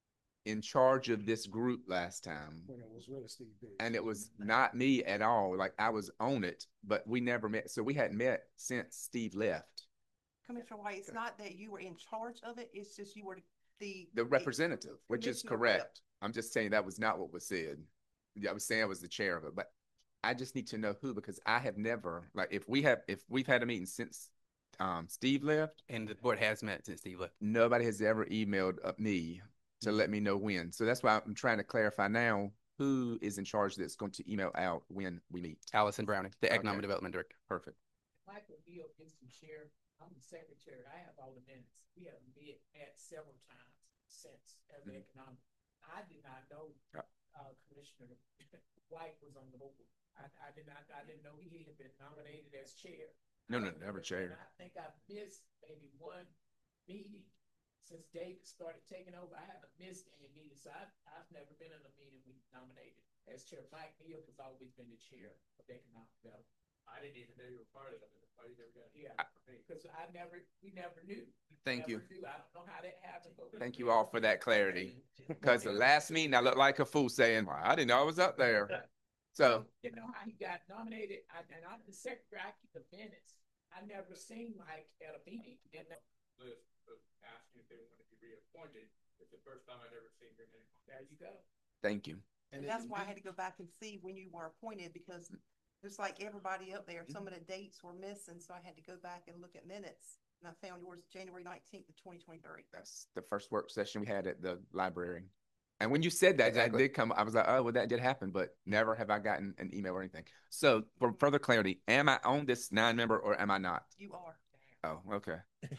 in charge of this group last time, When it was really Steve Biggs. and it was not me at all. Like I was on it, but we never met. So we hadn't met since Steve left. Commissioner White, it's not that you were in charge of it, it's just you were the. The representative, which is commissioner correct. rep. I'm just saying that was not what was said. Yeah, I was saying I was the chair of it, but I just need to know who because I have never like if we've had a meeting since Steve left, And the board has met since Steve left. nobody has ever emailed me to let me know when. So that's why I'm trying to clarify now who is in charge that's going to email out when we meet. Allison Browning, the economic Okay. development director. Perfect. Michael Beal is the chair. I'm the secretary. I have all the minutes. We have met several times since as the economic. I did not know, Commissioner White was on the board. I didn't know he had been nominated as chair. No, never chair. And I think I've missed maybe one meeting since David started taking over. I haven't missed any meetings. So I've never been in a meeting we nominated as chair. Mike Neal has always been the chair of economic development. I didn't even know you were part of it. I never got it. Yeah, because we never knew. Thank you. Never knew. I don't know how that happened. But Thank you all for that clarity. Because the last meeting I looked like a fool saying, well, I didn't know I was up there. So You know how he got nominated, and I'm the secretary, I keep the minutes. I never seen Mike at a meeting, and List of asking if they want to be reappointed. It's the first time I've ever seen your name. there you go. thank you. And that's why I had to go back and see when you were appointed, because just like everybody up there, some of the dates were missing, so I had to go back and look at minutes. And I found yours January 19th of 2023. That's the first work session we had at the library. And when you said that, that did come, I was like, oh, well, that did happen, but never have I gotten an email or anything. So for further clarity, am I on this 9-member or am I not? You are. Oh, okay.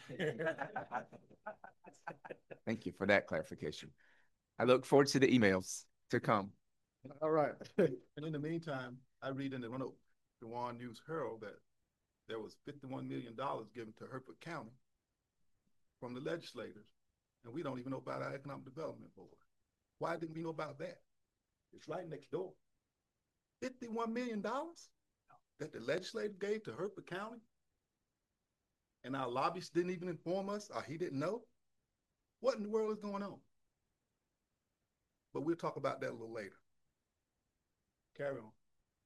Thank you for that clarification. I look forward to the emails to come. All right. And in the meantime, I read in the Dewan News Herald that there was $51 million given to Hertford County from the legislators, and we don't even know about our economic development board. Why didn't we know about that? It's right next door. $51 million that the legislator gave to Hertford County, and our lobbyists didn't even inform us, or he didn't know. What in the world is going on? But we'll talk about that a little later. Carry on.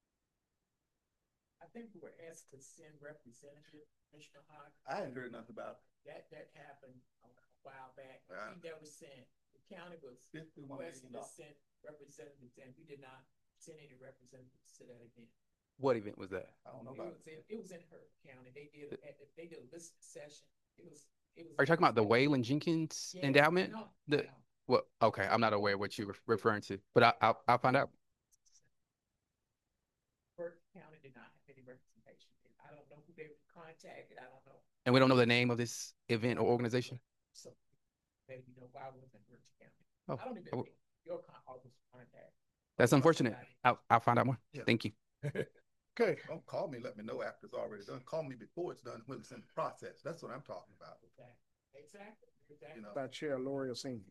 I think we were asked to send representative, Commissioner Hawk. I hadn't heard nothing about That happened a while back. Wow. We never sent. The county was $51 requesting million. to send representatives, and we did not send any representatives to that event. What event was that? I don't know It about was in Herb County. They did a listening session. It was. Are you talking about the Waylon Jenkins Yeah, endowment? no, The no. well, okay, I'm not aware of what you're referring to, but I'll find out. Burke County did not have any representation. I don't know who they contacted. I don't know. And we don't know the name of this event or organization. So maybe you know why it wasn't Burke County. Oh, I don't even oh. think your office contact. That's unfortunate. I'll find out more. Yeah. Thank you. Okay. Don't call me, let me know after it's already done. Call me before it's done, when it's in the process. That's what I'm talking about. Exactly. You know, By Chair Lori Orsini.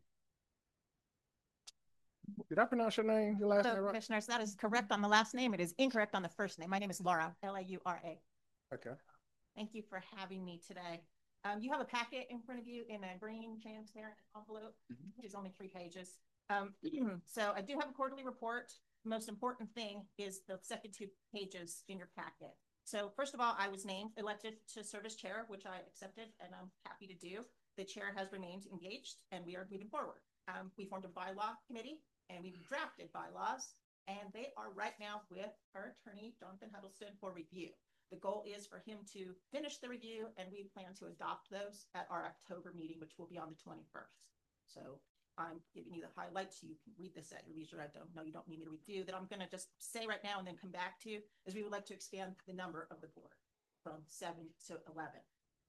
Did I pronounce your name, your last So, name right? Commissioners, that is correct on the last name. It is incorrect on the first name. My name is Laura, Laura. Okay. Thank you for having me today. You have a packet in front of you in a green transparent envelope, which is only 3 pages. So I do have a quarterly report. The most important thing is the second 2 pages in your packet. So first of all, I was elected to serve as chair, which I accepted, and I'm happy to do. The chair has remained engaged, and we are moving forward. We formed a bylaw committee, and we drafted bylaws, and they are right now with our attorney, Jonathan Huddleston, for review. The goal is for him to finish the review, and we plan to adopt those at our October meeting, which will be on the 21st. So I'm giving you the highlights. You can read this at your leisure. I don't know, you don't need me to review that. I'm going to just say right now and then come back to is we would like to expand the number of the board from 7 to 11.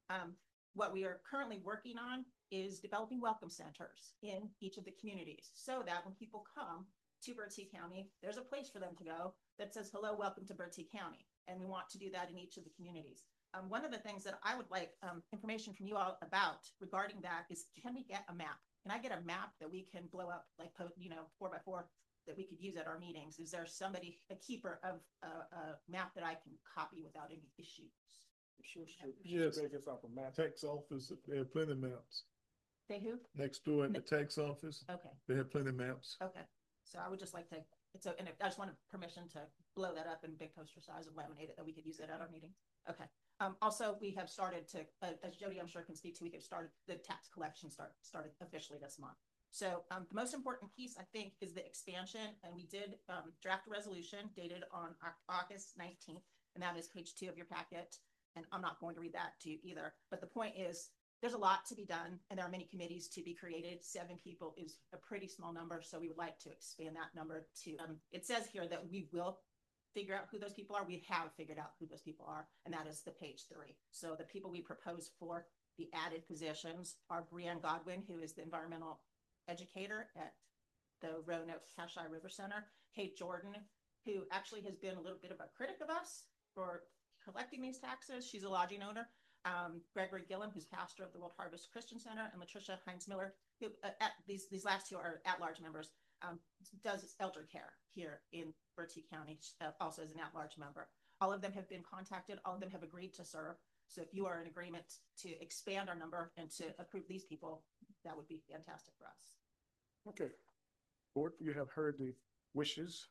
What we are currently working on is developing welcome centers in each of the communities so that when people come to Bertie County, there's a place for them to go that says, hello, welcome to Bertie County. And we want to do that in each of the communities. One of the things that I would like information from you all about regarding that is, can we get a map? Can I get a map that we can blow up, like, 4x4 that we could use at our meetings? Is there somebody, a keeper of a map that I can copy without any issues? Sure. Yes, Better get something, Matt. tax office, they have plenty of maps. They who? Next door at the tax office, Okay, they have plenty of maps. okay. So I would just like to, and I just wanted permission to blow that up in big poster size and laminate it, that we could use it at our meeting. Okay. Also, we have started to, as Jody, I'm sure can speak to, we have started, the tax collection started officially this month. So the most important piece, I think, is the expansion. And we did draft a resolution dated on August 19th, and that is page 2 of your packet. And I'm not going to read that to you either. But the point is, there's a lot to be done, and there are many committees to be created. 7 people is a pretty small number, so we would like to expand that number to, it says here that we will figure out who those people are. We have figured out who those people are, and that is the page 3. So the people we propose for the added positions are Brianne Godwin, who is the environmental educator at the Roanoke Cache River Center, Kate Jordan, who actually has been a little bit of a critic of us for collecting these taxes. She's a lodging owner. Gregory Gillum, who's pastor of the World Harvest Christian Center, and Latricia Hines Miller, who these last 2 are at-large members, does elder care here in Bertie County, also as an at-large member. All of them have been contacted. All of them have agreed to serve. So if you are in agreement to expand our number and to approve these people, that would be fantastic for us. Okay. Board, you have heard the wishes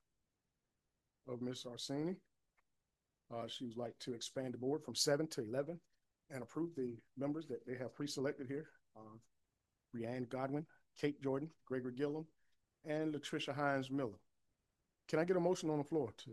of Ms. Orsini. She would like to expand the board from 7 to 11 and approve the members that they have pre-selected here. Brianne Godwin, Kate Jordan, Gregory Gillum, and Latricia Hines Miller. Can I get a motion on the floor to?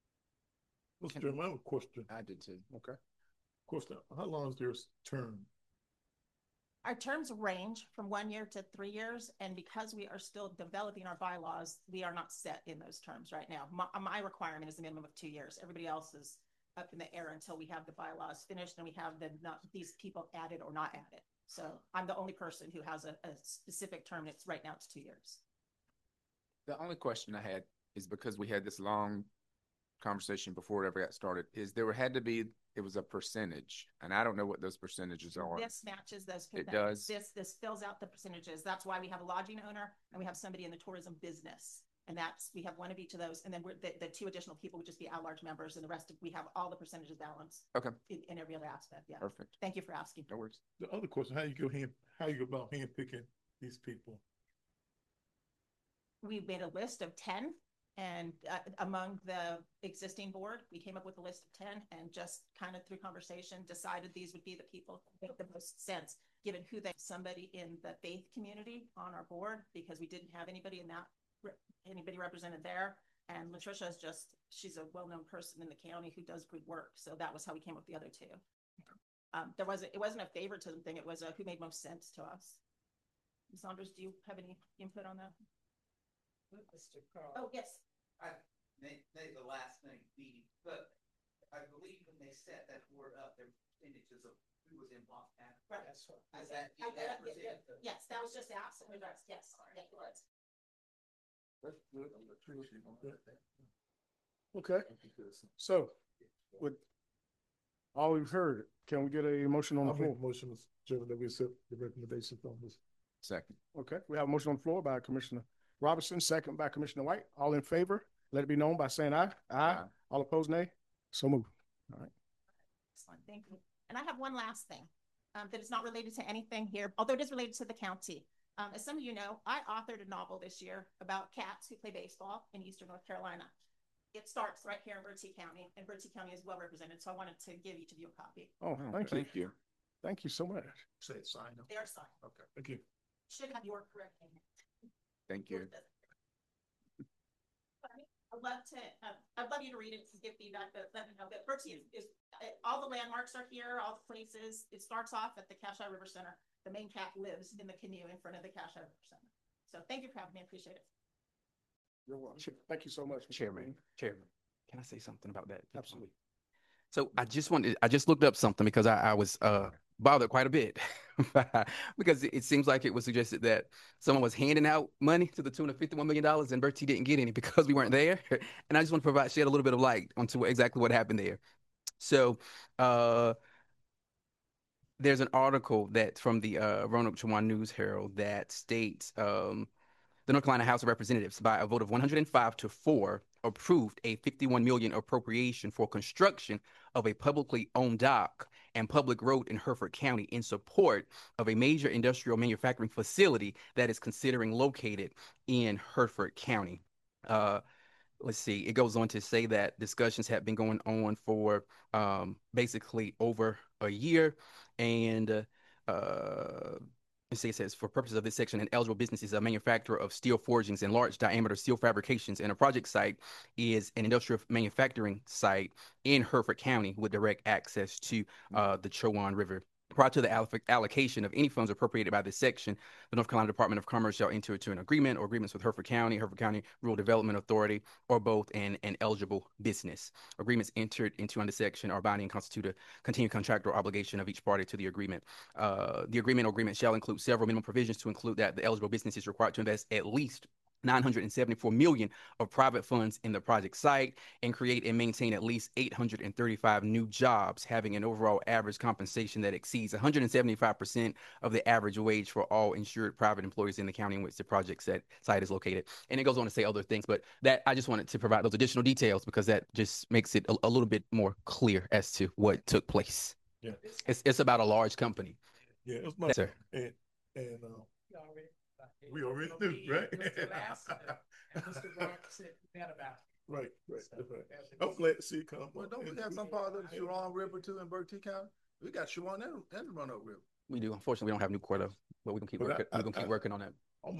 Mr. Chairman, I have a question. I did too. Okay. Question, how long is their term? Our terms range from 1 year to 3 years, and because we are still developing our bylaws, we are not set in those terms right now. My requirement is a minimum of 2 years. Everybody else is up in the air until we have the bylaws finished and we have these people added or not added. So I'm the only person who has a specific term. Right now it's 2 years. The only question I had is, because we had this long conversation before it ever got started, is there had to be, it was a percentage, and I don't know what those percentages are. This matches those. It does. This fills out the percentages. That's why we have a lodging owner and we have somebody in the tourism business. And we have one of each of those. And then the 2 additional people would just be at-large members, and the rest we have all the percentages balanced. Okay. In every other aspect. Yeah. Perfect. Thank you for asking. No worries. The other question, how you go about handpicking these people? We made a list of 10, and among the existing board, we came up with a list of 10, and just kind of through conversation decided these would be the people who make the most sense, given who somebody in the faith community on our board, because we didn't have anybody represented there. And Latricia is she's a well-known person in the county who does good work. So that was how we came up with the other 2. It wasn't a favoritism thing. It was who made most sense to us. Ms. Saunders, do you have any input on that? Mr. Carl. Oh, yes. I made the last meeting, but I believe when they set that board up, there were percentages of who was involved. Right. That's what. Yes, that was just asked. Yes, yeah, it was. Okay. So with all we've heard, can we get a motion on the I'll make floor? a motion, Mr. Chairman, that we accept the recommendation from this. Second. Okay, we have a motion on the floor by Commissioner Robinson, second by Commissioner White. All in favor, let it be known by saying aye. Aye. All opposed, nay. So moved. All right. Excellent, thank you. And I have one last thing that is not related to anything here, although it is related to the county. As some of you know, I authored a novel this year about cats who play baseball in Eastern North Carolina. It starts right here in Bertie County, and Bertie County is well represented, so I wanted to give each of you a copy. Oh, thank you. Thank you. Thank you so much. Say it, sign them. They are signed. Okay, thank you. Should have your correct name. Thank you. love to, I'd love you to read it to give feedback, but let me know that Bertie all the landmarks are here, all the places. It starts off at the Casci River Center. The main cat lives in the canoe in front of the Casci River Center. So thank you for having me. I appreciate it. You're welcome. Thank you so much, Mr. Chairman, Green. can I say something about that? Absolutely. So I just looked up something because I was bothered quite a bit because it seems like it was suggested that someone was handing out money to the tune of $51 million and Bertie didn't get any because we weren't there. And I just want to shed a little bit of light onto exactly what happened there. So there's an article that from the Roanoke Chowan News Herald that states the North Carolina House of Representatives, by a vote of 105-4, approved a $51 million appropriation for construction of a publicly owned dock and public road in Hertford County in support of a major industrial manufacturing facility that is considering located in Hertford County. Let's see, it goes on to say that discussions have been going on for basically over a year, and it says, for purposes of this section, an eligible business is a manufacturer of steel forgings and large diameter steel fabrications, and a project site is an industrial manufacturing site in Hertford County with direct access to the Chowan River. Prior to the allocation of any funds appropriated by this section, the North Carolina Department of Commerce shall enter into an agreement or agreements with Hertford County Rural Development Authority, or both, and an eligible business. Agreements entered into under section are binding and constitute a continued contractual obligation of each party to the agreement. The agreement or agreement shall include several minimum provisions to include that the eligible business is required to invest at least $974 million of private funds in the project site and create and maintain at least 835 new jobs, having an overall average compensation that exceeds 175% of the average wage for all insured private employees in the county in which the project site is located. And it goes on to say other things, but that I just wanted to provide those additional details because that just makes it a little bit more clear as to what took place. Yeah. It's about a large company. Yeah, it's my, sir. And we already knew, right? And Mr. Rock said that about. Right. I'm glad to see it come. Well, don't we have some part of the Chowan River too in Bertie County? We got Chowan and the Roanoke River. We do. Unfortunately, we don't have Newport though, but we can keep working. We're gonna keep working on that.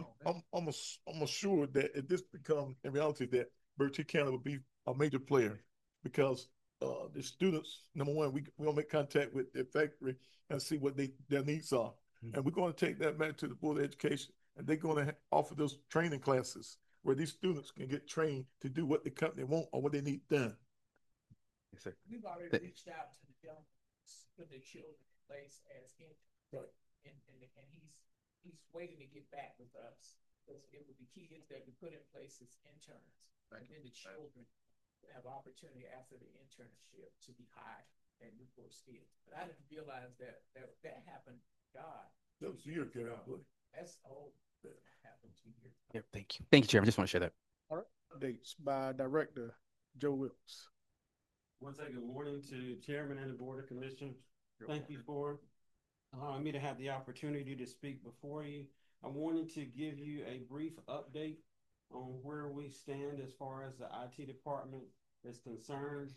I'm assured that if this becomes in reality, that Bertie County will be a major player because the students, number one, we gonna make contact with their factory and see what their needs are, and we're going to take that back to the Board of Education, and they're going to offer those training classes where these students can get trained to do what the company want or what they need done. Yes, sir. We've already reached out to the gentleman, put the children in place as him. Right. And he's waiting to get back with us. Because it would be key that we put in place as interns. And then the children have opportunity after the internship to be hired at Newport Steel. But I didn't realize that happened. God. That was a year ago, I believe. That's old. That happened 2 years. Yeah, thank you. Thank you, Chairman. I just want to share that. All right. Updates by Director Joe Wilkes. Once again, good morning to Chairman and the Board of Commissioners. Thank you for allowing me to have the opportunity to speak before you. I wanted to give you a brief update on where we stand as far as the IT department is concerned.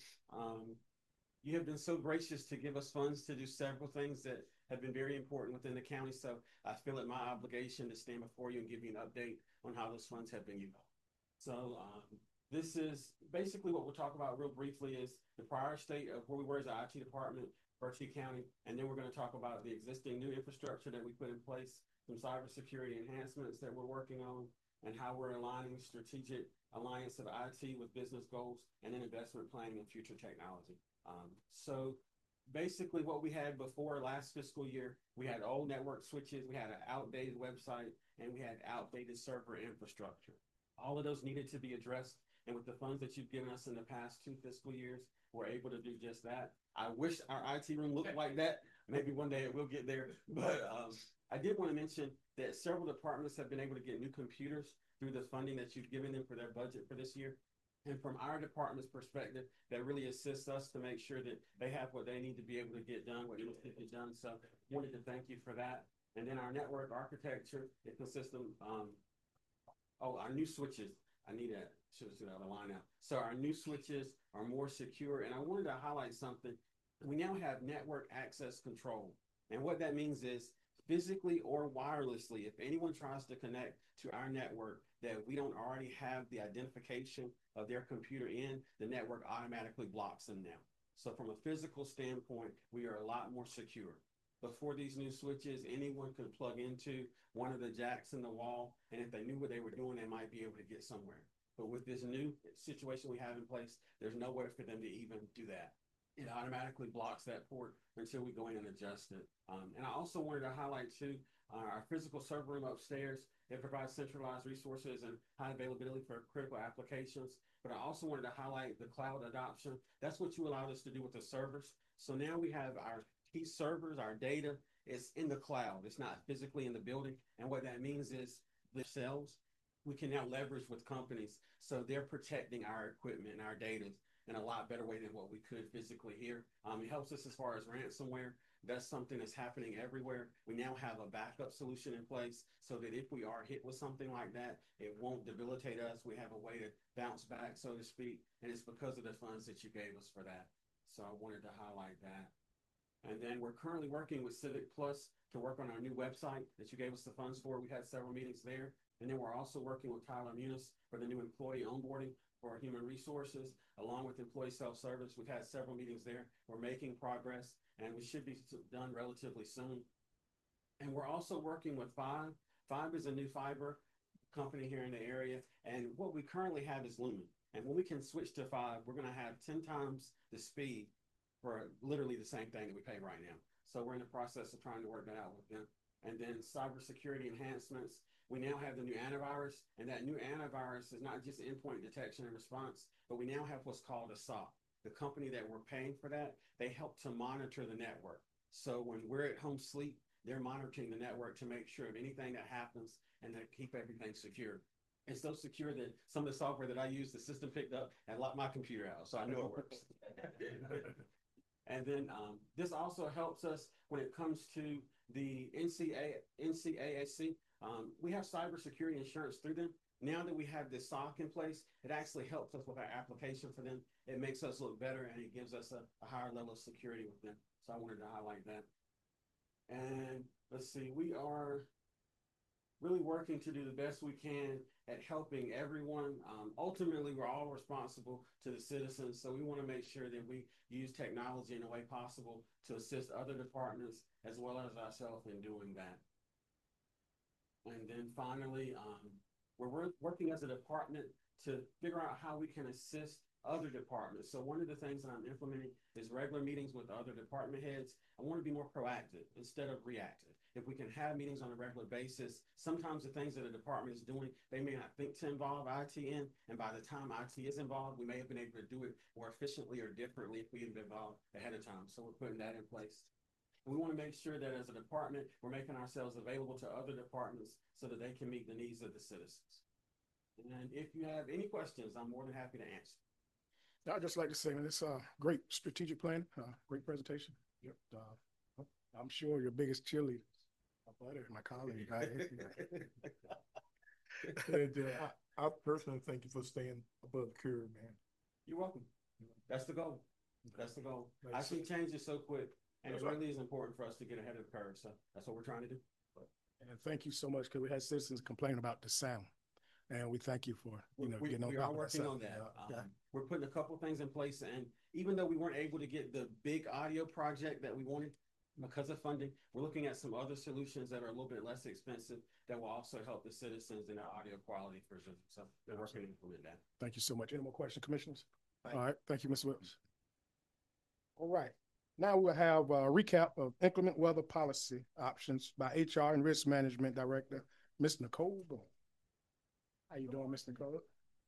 You have been so gracious to give us funds to do several things that have been very important within the county. So I feel it my obligation to stand before you and give you an update on how those funds have been used. So this is basically what we'll talk about real briefly is the prior state of where we were as an IT department, Bertie County, and then we're going to talk about the existing new infrastructure that we put in place, some cybersecurity enhancements that we're working on, and how we're aligning strategic alliance of IT with business goals and then investment planning in future technology. So basically what we had before last fiscal year, we had old network switches, we had an outdated website, and we had outdated server infrastructure. All of those needed to be addressed. And with the funds that you've given us in the past 2 fiscal years, we're able to do just that. I wish our IT room looked like that. Maybe one day it will get there. But I did want to mention that several departments have been able to get new computers through the funding that you've given them for their budget for this year. And from our department's perspective, that really assists us to make sure that they have what they need to be able to get done, what needs to get done. So wanted to thank you for that. And then our network architecture, it consists of, our new switches. I need that. Should have said out of line now. So our new switches are more secure. And I wanted to highlight something. We now have network access control. And what that means is physically or wirelessly, if anyone tries to connect to our network, that we don't already have the identification of their computer in, the network automatically blocks them now. So from a physical standpoint, we are a lot more secure. Before these new switches, anyone could plug into one of the jacks in the wall, and if they knew what they were doing, they might be able to get somewhere. But with this new situation we have in place, there's no way for them to even do that. It automatically blocks that port until we go in and adjust it. And I also wanted to highlight too, our physical server room upstairs. It provides centralized resources and high availability for critical applications. But I also wanted to highlight the cloud adoption. That's what you allowed us to do with the servers. So now we have our key servers, our data is in the cloud. It's not physically in the building. And what that means is the cells we can now leverage with companies. So they're protecting our equipment and our data in a lot better way than what we could physically here. It helps us as far as ransomware. That's something that's happening everywhere. We now have a backup solution in place so that if we are hit with something like that, it won't debilitate us. We have a way to bounce back, so to speak. And it's because of the funds that you gave us for that. So I wanted to highlight that. And then we're currently working with Civic Plus to work on our new website that you gave us the funds for. We had several meetings there. And then we're also working with Tyler Munis for the new employee onboarding for human resources, along with employee self-service. We've had several meetings there. We're making progress, and we should be done relatively soon. And we're also working with Five. Five is a new fiber company here in the area. And what we currently have is Lumen. And when we can switch to Five, we're going to have 10 times the speed for literally the same thing that we pay right now. So we're in the process of trying to work that out with them. And then cybersecurity enhancements. We now have the new antivirus, and that new antivirus is not just endpoint detection and response, but we now have what's called a SOC. The company that we're paying for that, they help to monitor the network. So when we're at home sleep, they're monitoring the network to make sure of anything that happens and to keep everything secure. It's so secure that some of the software that I use, the system picked up and locked my computer out, so I know it works. And then this also helps us when it comes to the NCAAC. We have cybersecurity insurance through them. Now that we have this SOC in place, it actually helps us with our application for them. It makes us look better, and it gives us a higher level of security with them. So I wanted to highlight that. And let's see, we are really working to do the best we can at helping everyone. Ultimately, we're all responsible to the citizens, so we want to make sure that we use technology in a way possible to assist other departments as well as ourselves in doing that. And then finally, we're working as a department to figure out how we can assist other departments. So one of the things that I'm implementing is regular meetings with other department heads. I want to be more proactive instead of reactive. If we can have meetings on a regular basis, sometimes the things that a department is doing, they may not think to involve IT in, and by the time IT is involved, we may have been able to do it more efficiently or differently if we had been involved ahead of time. So we're putting that in place. We want to make sure that as a department, we're making ourselves available to other departments so that they can meet the needs of the citizens. And if you have any questions, I'm more than happy to answer. I'd just like to say, man, it's a great strategic plan, great presentation. Yep. I'm sure your biggest cheerleader, my buddy, my colleague. And I personally thank you for staying above the curve, man. You're welcome. That's the goal. That's the goal. I Nice. see changes so quick, and That's it right. really is important for us to get ahead of the curve. So that's what we're trying to do. And thank you so much, because we had citizens complain about the sound. And we thank you for, getting on We top are of working that on stuff. that. Yeah. We're putting a couple things in place, and even though we weren't able to get the big audio project that we wanted because of funding, we're looking at some other solutions that are a little bit less expensive that will also help the citizens in their audio quality for Zoom. So we're working to implement that. Thank you so much. Any more questions, commissioners? All right, thank you, Mr. Williams. All right, now we'll have a recap of inclement weather policy options by HR and Risk Management Director, Ms. Nicole Boone. How you doing, Ms. Nicole?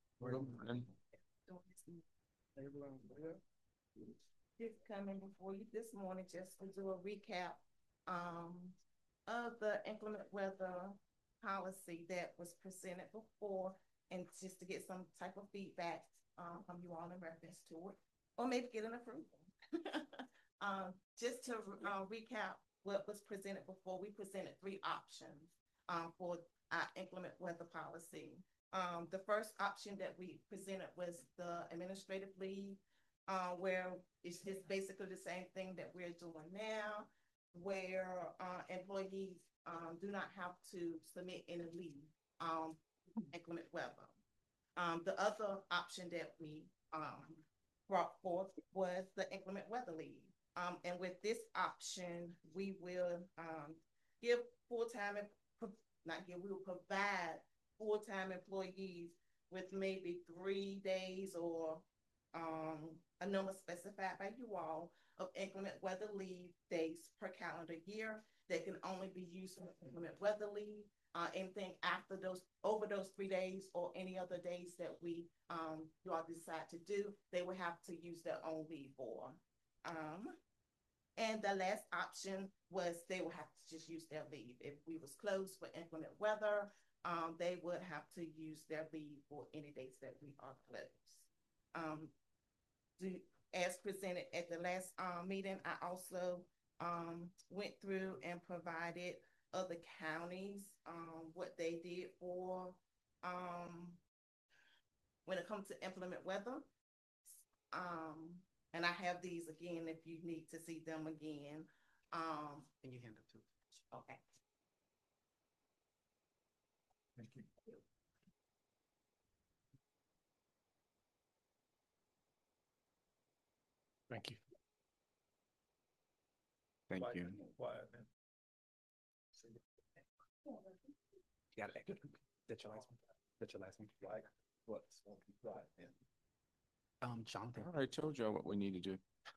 Just coming before you this morning just to do a recap of the inclement weather policy that was presented before, and just to get some type of feedback from you all in reference to it, or maybe get an approval. Just to recap what was presented before, we presented 3 options for our inclement weather policy. The first option that we presented was the administrative leave, where it's just basically the same thing that we're doing now, where employees do not have to submit any leave. inclement weather. The other option that we, brought forth was the inclement weather leave. And with this option, we will, give full-time, not give, we will provide full-time employees with maybe 3 days or, a number specified by you all of inclement weather leave days per calendar year. They can only be used for inclement weather leave. Anything after those, over those 3 days or any other days that we, you all decide to do, they will have to use their own leave for. And the last option was they would have to just use their leave. If we was closed for inclement weather, they would have to use their leave for any days that we are closed. As presented at the last meeting, I also went through and provided other counties what they did for when it comes to inclement weather. And I have these again if you need to see them again. Can you hand it to? Okay. Thank you. Thank you. Thank you. Quiet, man. Got it. That's your last one. That's your last one. Like, what's right, yeah. Jonathan. I already told y'all what we need to do.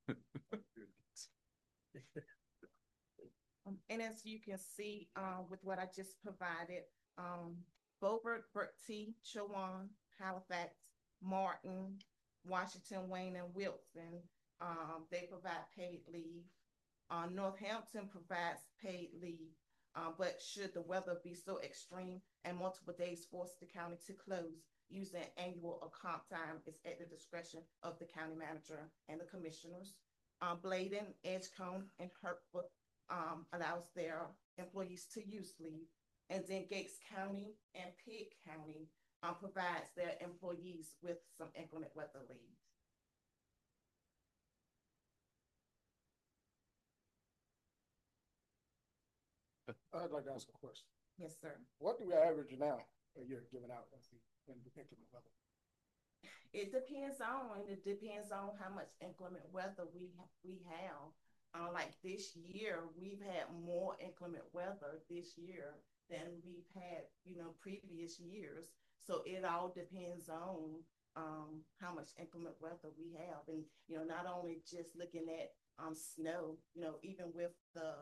And as you can see, with what I just provided, Beaufort, Bertie, Chowan, Halifax, Martin, Washington, Wayne, and Wilson, they provide paid leave. Northampton provides paid leave, but should the weather be so extreme and multiple days force the county to close, using annual or comp time is at the discretion of the county manager and the commissioners. Bladen, Edgecombe, and Hertford allows their employees to use leave. And then Gates County and Pitt County provides their employees with some inclement weather leave. I'd like to ask a question. Yes, sir. What do we average now a year given out as the inclement weather? It depends on how much inclement weather we have. Like this year, we've had more inclement weather this year than we've had, previous years. So it all depends on how much inclement weather we have, and not only just looking at snow, even with the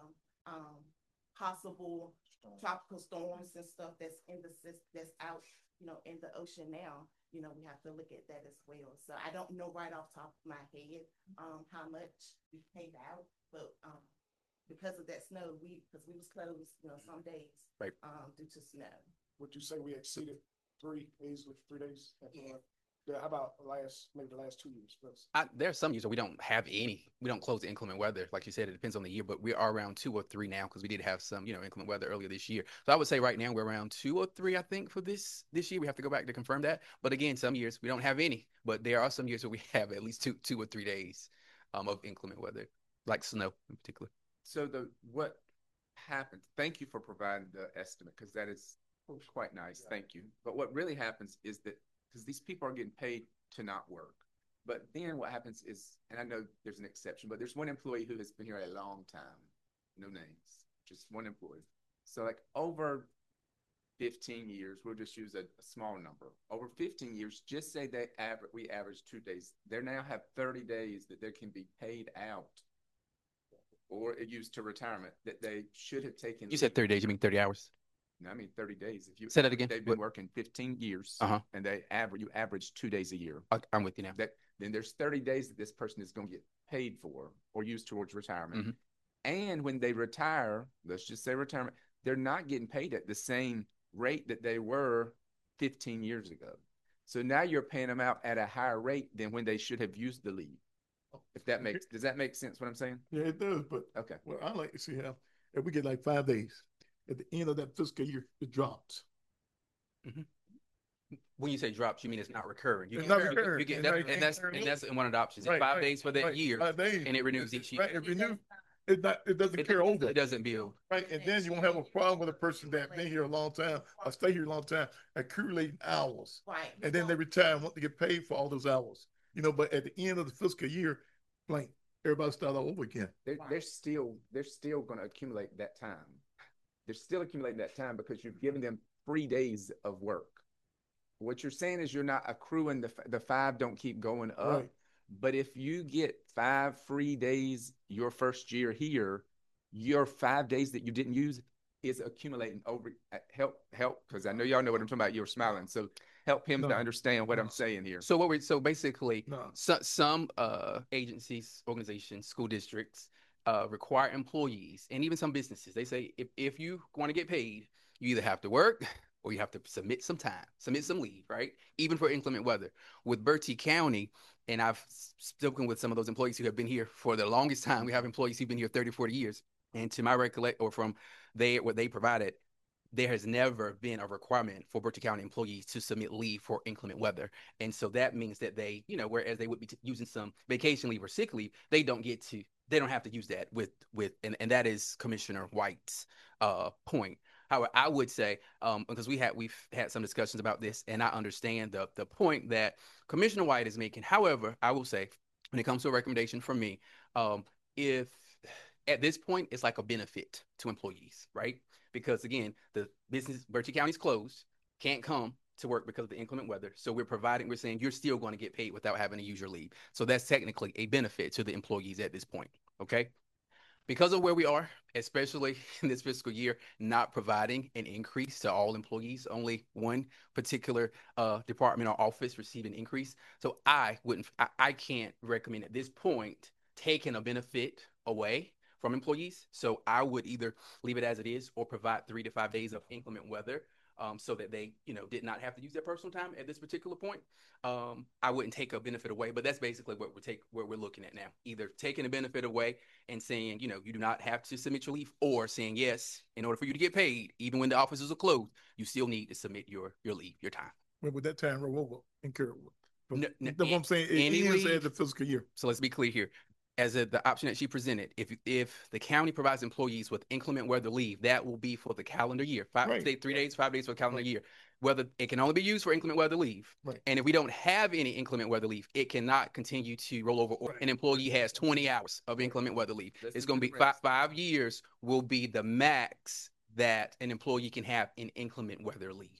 possible tropical storms and stuff that's out, in the ocean now. We have to look at that as well. So I don't know right off the top of my head how much we paid out, but because of that snow, because we was closed, some days, right, due to snow. Would you say we exceeded 3 days? Yeah. Yeah, how about maybe the last 2 years? There are some years where we don't have any. We don't close the inclement weather. Like you said, it depends on the year, but we are around 2 or 3 now because we did have some, inclement weather earlier this year. So I would say right now we're around 2 or 3, I think, for this year. We have to go back to confirm that. But again, some years we don't have any, but there are some years where we have at least 2 or 3 days of inclement weather, like snow in particular. So what happens, thank you for providing the estimate, because that is quite nice. Thank you. But what really happens is that, because these people are getting paid to not work. But then what happens is, and I know there's an exception, but there's one employee who has been here a long time, no names, just one employee. So like over 15 years, we'll just use a small number. Over 15 years, just say we average 2 days. They now have 30 days that they can be paid out or used to retirement that they should have taken. You said 30 days, you mean 30 hours? No, I mean 30 days. If you say that again, they've been working 15 years, and you average 2 days a year. I'm with you now. Then there's 30 days that this person is going to get paid for or used towards retirement. Mm-hmm. And when they retire, let's just say retirement, they're not getting paid at the same rate that they were 15 years ago. So now you're paying them out at a higher rate than when they should have used the leave. Does that make sense what I'm saying? Yeah, it does. But okay, well, I like to see how if we get like 5 days at the end of that fiscal year, it drops. Mm-hmm. When you say drops, you mean it's not recurring. It's not recurring. You get that, and that's one of the options. It's 5 days for that year, and it renews each year. Right, it renews. it doesn't carry over. It doesn't build. Right, and then you won't have a problem with a person that been here a long time or stay here a long time, accumulating hours. Right. And then they retire and want to get paid for all those hours. You know, but at the end of the fiscal year, blank, everybody start all over again. They're still going to accumulate that time. They're still accumulating that time because you've given them 3 days of work. What you're saying is you're not accruing the 5 don't keep going up. Right. But if you get 5 free days your first year here, your 5 days that you didn't use is accumulating over. Help, because I know y'all know what I'm talking about. You're smiling, so help him to understand what I'm saying here. So basically, some agencies, organizations, school districts require employees, and even some businesses. They say if you want to get paid, you either have to work or you have to submit some time, submit some leave, right? Even for inclement weather. With Bertie County, and I've spoken with some of those employees who have been here for the longest time. We have employees who've been here 30, 40 years. And to my recollection, or from what they provided, there has never been a requirement for Bertie County employees to submit leave for inclement weather. And so that means that they, whereas they would be using some vacation leave or sick leave, they don't have to use that and that is Commissioner White's point. However, I would say, because we've had some discussions about this, and I understand the point that Commissioner White is making. However, I will say, when it comes to a recommendation from me, if at this point it's like a benefit to employees, right? Because again, the business, Bertie County is closed, can't come to work because of the inclement weather. So we're saying you're still going to get paid without having to use your leave. So that's technically a benefit to the employees at this point, okay? Because of where we are, especially in this fiscal year, not providing an increase to all employees, only one particular department or office received an increase. So I can't recommend at this point taking a benefit away from employees. So I would either leave it as it is or provide 3 to 5 days of inclement weather so that they, did not have to use their personal time at this particular point. I wouldn't take a benefit away, but that's basically what we're looking at now. Either taking a benefit away and saying, you do not have to submit your leave, or saying, yes, in order for you to get paid, even when the offices are closed, you still need to submit your leave, your time. When would that time roll over and carry over? That's what I'm saying. It ends at the fiscal year. So let's be clear here. As the option that she presented, if the county provides employees with inclement weather leave, that will be for the calendar year. 3 days, 5 days for the calendar year. Whether it can only be used for inclement weather leave. Right. And if we don't have any inclement weather leave, it cannot continue to roll over. Or an employee has 20 hours of inclement weather leave. It's going to be 5 years will be the max that an employee can have in inclement weather leave.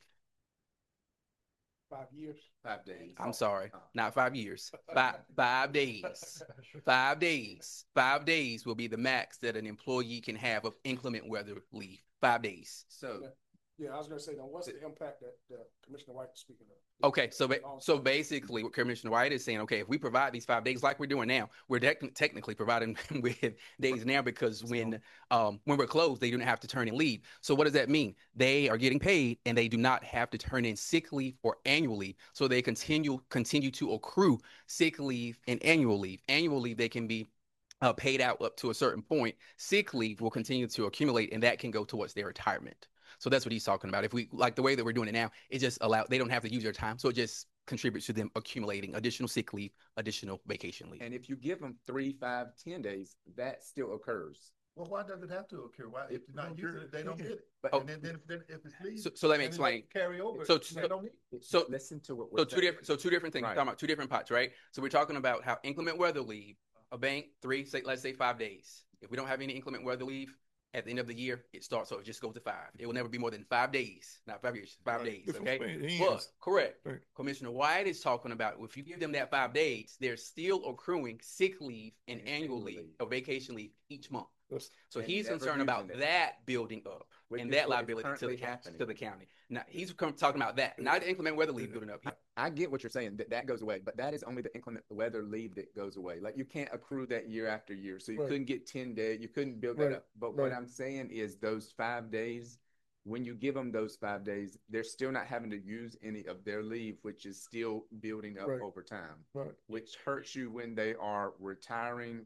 5 years. 5 days. I'm sorry, not 5 years. 5 days. 5 days. 5 days will be the max that an employee can have of inclement weather leave. 5 days. So. Yeah, I was going to say, now, what's the impact that Commissioner White was speaking of? Okay, so basically what Commissioner White is saying, okay, if we provide these 5 days like we're doing now, we're technically providing with days now, because when we're closed, they don't have to turn in leave. So what does that mean? They are getting paid and they do not have to turn in sick leave or annual leave. So they continue to accrue sick leave and annual leave. Annual leave, they can be paid out up to a certain point. Sick leave will continue to accumulate, and that can go towards their retirement. So that's what he's talking about. If we like the way that we're doing it now, it just they don't have to use their time. So it just contributes to them accumulating additional sick leave, additional vacation leave. And if you give them 3, 5, 10 days, that still occurs. Well, why does it have to occur? Why, if you're not using it, they don't get it. But, and then if it's leave, so let me explain. Carry over. They don't need it. So listen to what we're saying. Two different things. Right. We're talking about 2 different pots, right? So we're talking about how inclement weather leave, a bank, let's say 5 days. If we don't have any inclement weather leave, at the end of the year, it starts, so it just goes to 5. It will never be more than 5 days, not 5 years, 5 days, okay? But, correct. Right. Commissioner White is talking about, if you give them that 5 days, they're still accruing sick leave and annual leave or vacation leave each month. So he's concerned about that building up and that liability to the county. Now, he's talking about that, not the inclement weather leave building up. I get what you're saying, that goes away, but that is only the inclement weather leave that goes away. Like, you can't accrue that year after year. So you couldn't get 10 days, you couldn't build that up. But what I'm saying is those 5 days, when you give them those 5 days, they're still not having to use any of their leave, which is still building up over time, which hurts you when they are retiring,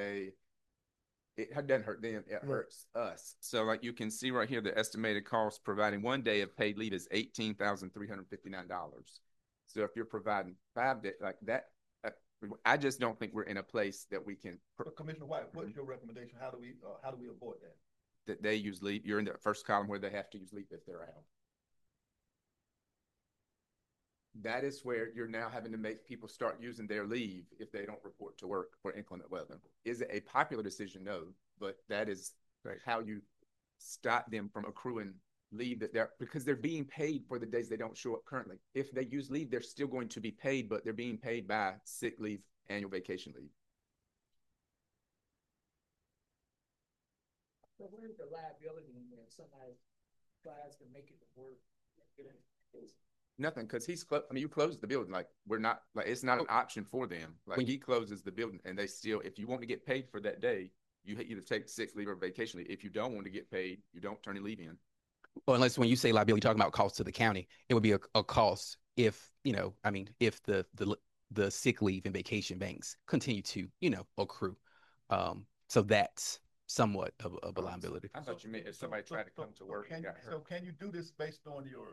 it doesn't hurt them, it hurts us. So like you can see right here, the estimated cost providing 1 day of paid leave is $18,359. So if you're providing 5 days like that, I just don't think we're in a place that we can, But Commissioner White, what's your recommendation? How do we avoid that? that they use leave. You're in the first column where they have to use leave if they're out. That is where you're now having to make people start using their leave if they don't report to work for inclement weather. Is it a popular decision? No, but that is how you stop them from accruing leave because they're being paid for the days they don't show up currently. If they use leave, they're still going to be paid, but they're being paid by sick leave, annual vacation leave. But where's the liability in there? Somebody tries to make it work. Nothing, because you close the building. Like, we're not, like, it's not an option for them. Like, he closes the building and they still, if you want to get paid for that day, you either take sick leave or vacation leave. If you don't want to get paid, you don't turn your leave in. Well, unless when you say liability, you're talking about cost to the county, it would be a cost if, if the sick leave and vacation banks continue to, accrue. So that's somewhat of a liability. I thought you meant if somebody tried to come to work and got hurt. So can you do this based on your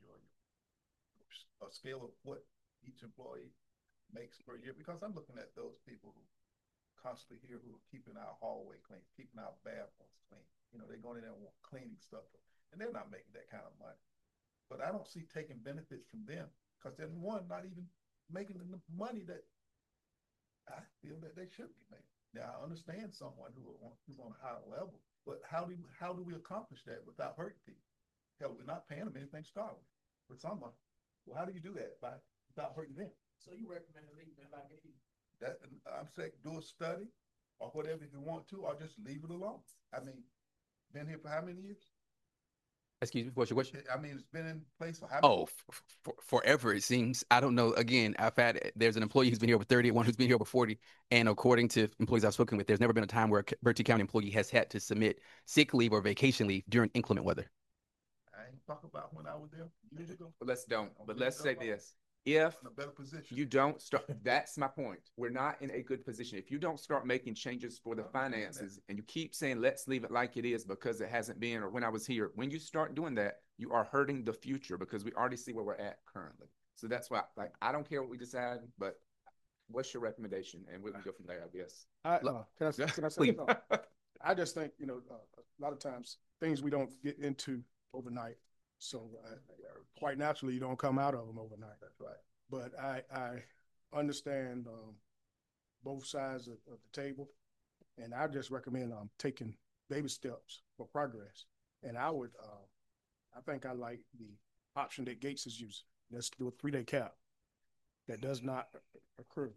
a scale of what each employee makes per year? Because I'm looking at those people who constantly here who are keeping our hallway clean, keeping our bathrooms clean. They're going in there and cleaning stuff, and they're not making that kind of money. But I don't see taking benefits from them because they're not even making the money that I feel that they should be making. Now, I understand someone who's on a higher level, but how do we accomplish that without hurting people? Hell, we're not paying them anything to start with someone. Well, how do you do that without hurting them? So you recommend leaving it like it is? That I'm saying, do a study or whatever if you want to, or just leave it alone. I mean, been here for how many years? Excuse me, what's your question? I mean, it's been in place for how many years? Forever, it seems. I don't know. Again, there's an employee who's been here over 30, one who's been here over 40. And according to employees I've spoken with, there's never been a time where a Bertie County employee has had to submit sick leave or vacation leave during inclement weather. I ain't talking about when I was there years ago. But let's say this. If in a better position. You don't start, that's my point. We're not in a good position. If you don't start making changes for the finances and you keep saying, let's leave it like it is because it hasn't been, or when I was here, when you start doing that, you are hurting the future because we already see where we're at currently. So that's why, I don't care what we decide, but what's your recommendation? And we can go from there, I guess. Can I say no? I just think, a lot of times things we don't get into overnight. So quite naturally, you don't come out of them overnight. That's right. But I understand both sides of the table, and I just recommend taking baby steps for progress. And I would, I think I like the option that Gates is using. Let's do a 3-day cap that does not accrue.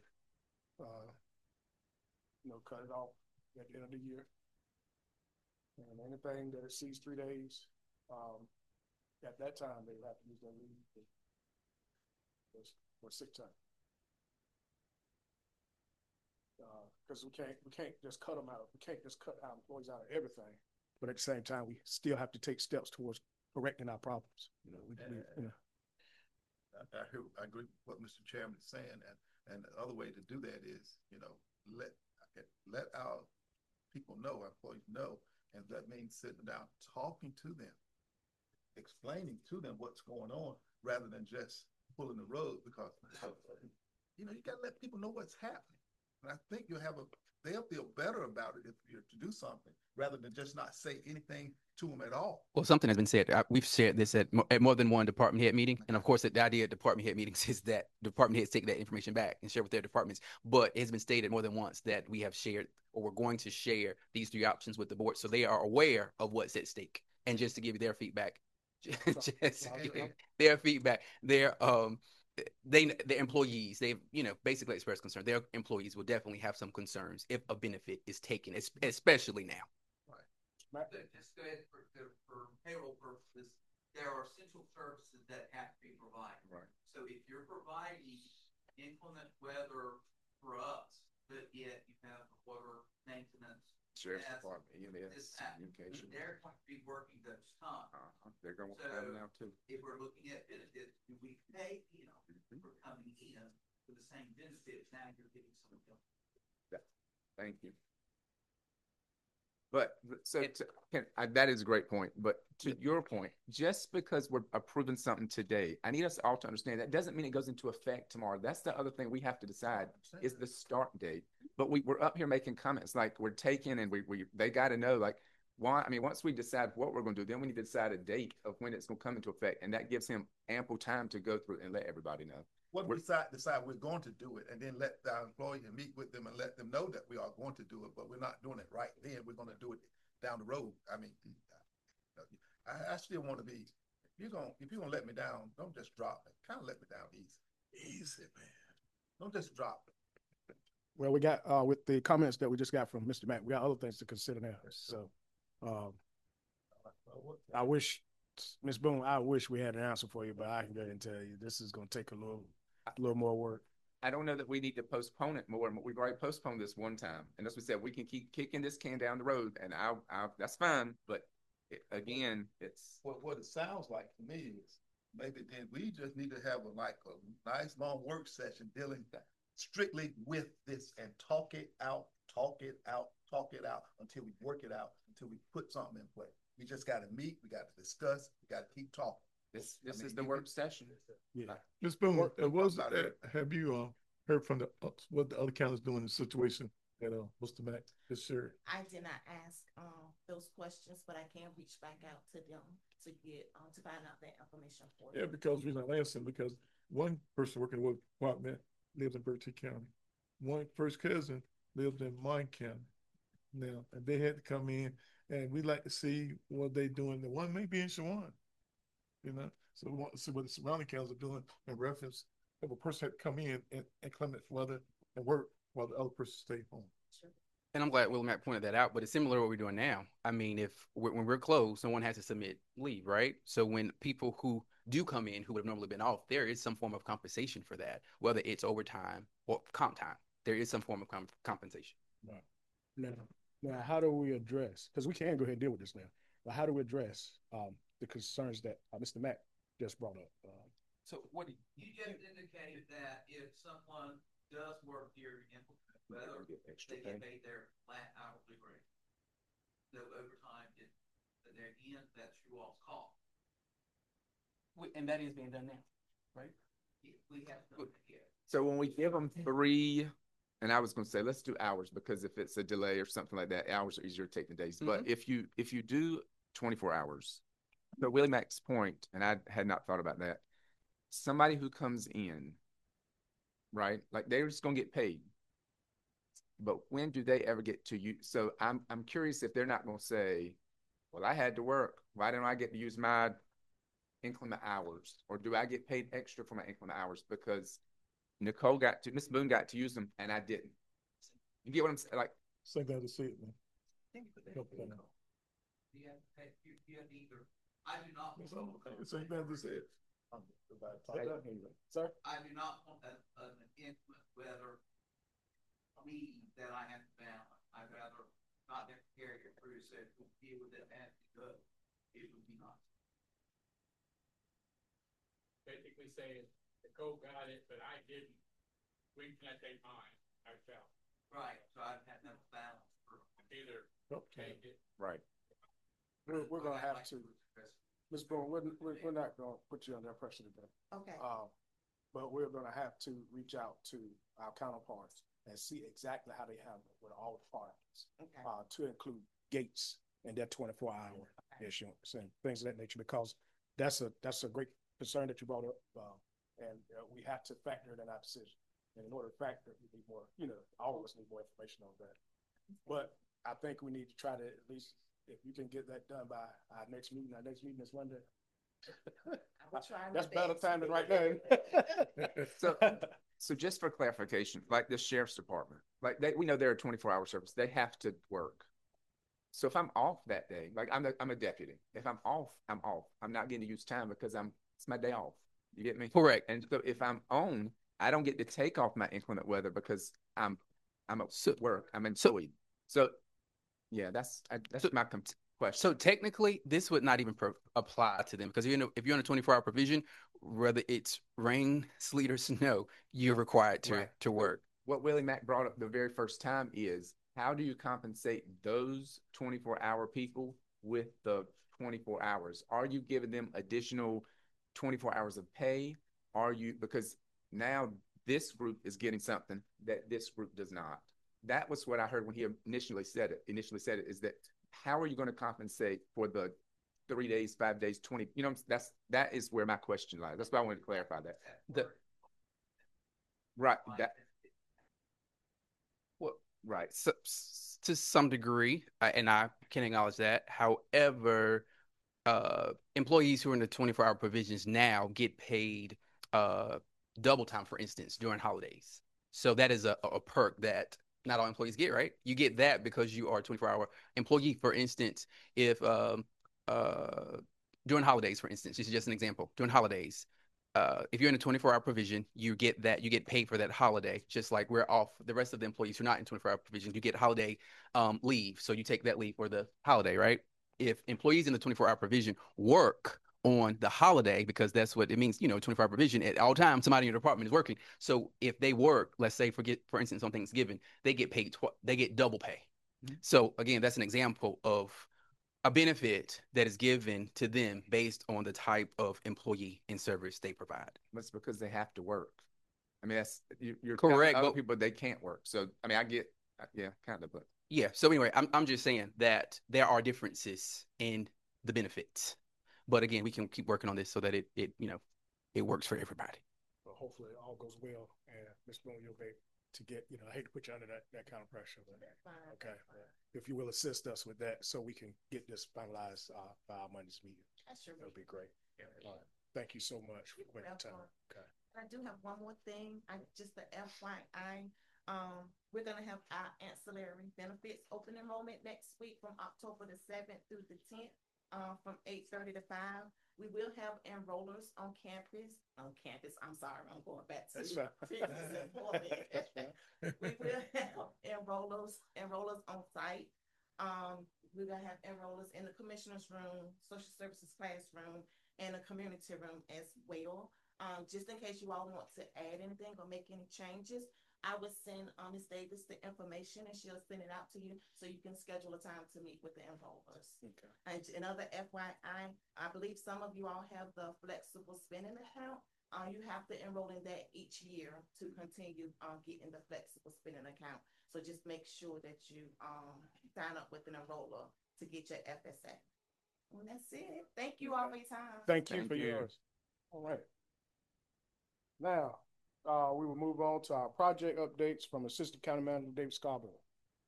Cut it off at the end of the year. And anything that exceeds 3 days, at that time, they have to use their leave for sick time. Because we can't just cut them out. We can't just cut our employees out of everything. But at the same time, we still have to take steps towards correcting our problems. I agree with what Mr. Chairman is saying, and the other way to do that is, let our people know, our employees know, and that means sitting down, talking to them, explaining to them what's going on rather than just pulling the rug because, you got to let people know what's happening. And I think they'll feel better about it if you're to do something rather than just not say anything to them at all. Well, something has been said. We've shared this at more than one department head meeting. And of course, the idea at department head meetings is that department heads take that information back and share with their departments. But it has been stated more than once that we have shared, or we're going to share, these 3 options with the board. So they are aware of what's at stake. And just to give you their feedback, their feedback, their employees, they've basically expressed concern. Their employees will definitely have some concerns if a benefit is taken, especially now. Right. Just go ahead for payroll purposes, there are essential services that have to be provided. Right. So if you're providing inclement weather for us, but yet you have water maintenance, Sheriff's Department, EMS, communication. They're going to be working those times. They're going to have now too. If we're looking at benefits, do we pay for coming in for the same benefits? Now you're getting some help. Yeah. Thank you. But so that is a great point. But to your point, just because we're approving something today, I need us all to understand that doesn't mean it goes into effect tomorrow. That's the other thing we have to decide is the start date. But we're up here making comments like we're taking and they got to know like why. I mean, once we decide what we're going to do, then we need to decide a date of when it's going to come into effect, and that gives him ample time to go through and let everybody know. What we decide we're going to do it, and then let our employee meet with them and let them know that we are going to do it, but we're not doing it right then. We're going to do it down the road. I mean, I still want to be. If you're gonna let me down, don't just drop it. Kind of let me down easy, man. Don't just drop it. Well, we got with the comments that we just got from Mr. Mack, we got other things to consider now. So, I wish, Ms. Boone, I wish we had an answer for you, but I can go ahead and tell you this is going to take a little more work. I don't know that we need to postpone it more. We've already postponed this one time, and as we said, we can keep kicking this can down the road, and that's fine. But again, it's what it sounds like to me is maybe then we just need to have a nice long work session dealing strictly with this and talk it out until we work it out, until we put something in place. We just got to meet, we got to discuss, we got to keep talking. This is the work session. Yeah. Ms. Boone, have you heard from what the other counties doing in the situation that Mr. Mack has shared? I did not ask those questions, but I can reach back out to them to get to find out that information for you. Yeah, because the reason I'm asking because one person working with department lives in Berkeley County. One first cousin lives in Mine County now, and they had to come in, and we like to see what they doing. The one may be in Shawan. You know, so we want to see what the surrounding counties are doing in reference if a person had to come in and inclement weather and work while the other person stay home. Sure. And I'm glad Will Mack pointed that out, but it's similar to what we're doing now. I mean, when we're closed, someone has to submit leave, right? So when people who do come in who would have normally been off, there is some form of compensation for that, whether it's overtime or comp time. There is some form of compensation. Right. Now, how do we address, because we can go ahead and deal with this now, but how do we address the concerns that Mr. Mack just brought up? So what you just indicated that if someone does work here in weather, they get paid their flat hourly rate. No overtime is their end, that's you all's call. And that is being done now, right? We have done it here. So when we give them 3, and I was going to say let's do hours because if it's a delay or something like that, hours are easier to take than days. But if you do 24 hours, but Willie Mack's point, and I had not thought about that. Somebody who comes in, right? Like they're just gonna get paid. But when do they ever get to use? So I'm curious if they're not gonna say, well, I had to work. Why don't I get to use my inclement hours? Or do I get paid extra for my inclement hours because Miss Boone got to use them and I didn't? You get what I'm saying? Like, so glad to see it, man. You have either. I do not. So glad to see it. Sir? I do not want an inclement weather leave that I have to balance. I'd rather not have to carry it through, so if we deal with it as we go, it would be nice. Basically saying, the code got it, but I didn't. We can't take mine ourselves. Right, so I'd have that balance for either take it. right. We're going to have to. Ms. Boone, we're not going to put you under pressure today. Okay. But we're going to have to reach out to our counterparts and see exactly how they handle it with all departments. Okay. To include gates and their 24-hour issuance and things of that nature, because that's a great concern that you brought up, and we have to factor it in our decision. And in order to factor it, we need more. All of us need more information on that. But I think we need to try to at least. If you can get that done by our next meeting is Monday. That's better time than right now. So just for clarification, like the sheriff's department, like we know they're a 24-hour service. They have to work. So if I'm off that day, like I'm a deputy. If I'm off, I'm off. I'm not getting to use time because it's my day off. You get me? Correct. And so if I'm on, I don't get to take off my inclement weather because I'm at work. I'm employed. So yeah, that's my question. So technically, this would not even apply to them because if you're on a 24-hour provision, whether it's rain, sleet, or snow, you're required to work. what Willie Mack brought up the very first time is how do you compensate those 24-hour people with the 24 hours? Are you giving them additional 24 hours of pay? Are you, because now this group is getting something that this group does not. That was what I heard when he initially said it. Is that how are you going to compensate for the 3 days, 5 days, 20? You know, that is where my question lies. That's why I wanted to clarify that. Right. Well, right. So, to some degree, and I can acknowledge that. However, employees who are in the 24-hour provisions now get paid double time, for instance, during holidays. So that is a perk that not all employees get, right? You get that because you are a 24-hour employee. For instance, if during holidays, for instance, this is just an example, during holidays, if you're in a 24-hour provision, you get paid for that holiday, just like we're off. The rest of the employees who are not in 24-hour provision, you get holiday leave. So you take that leave for the holiday, right? If employees in the 24-hour provision work on the holiday, because that's what it means, 24-hour provision, at all times, somebody in your department is working. So if they work, let's say, for instance, on Thanksgiving, they get paid, they get double pay. Mm-hmm. So again, that's an example of a benefit that is given to them based on the type of employee and service they provide. That's because they have to work. I mean, you're correct. Other people, they can't work. So, I mean, I get, yeah, kind of, but. Yeah. So anyway, I'm just saying that there are differences in the benefits, but again, we can keep working on this so that it works for everybody. Well, hopefully it all goes well, and Ms. Boone, you'll be to get, I hate to put you under that kind of pressure, but okay. If you will assist us with that so we can get this finalized by our Monday's meeting. Sure. That'll be great. Yeah. All right. Thank you so much for your time. Okay. I do have one more thing. Just the FYI, we're gonna have our ancillary benefits open enrollment next week from October the 7th through the 10th, from 8:30 to 5. We will have enrollers on campus. I'm sorry, I'm going back to That's fine. We will have enrollers on site. We're gonna have enrollers in the commissioner's room, social services classroom, and the community room as well. Just in case you all want to add anything or make any changes, I would send Ms. Davis the information and she'll send it out to you so you can schedule a time to meet with the enrollers. Okay. And another FYI, I believe some of you all have the flexible spending account. You have to enroll in that each year to continue getting the flexible spending account. So just make sure that you sign up with an enroller to get your FSA. And that's it. Thank you all for your time. Thank you for yours. All right. Now, we will move on to our project updates from Assistant County Manager David Scarborough.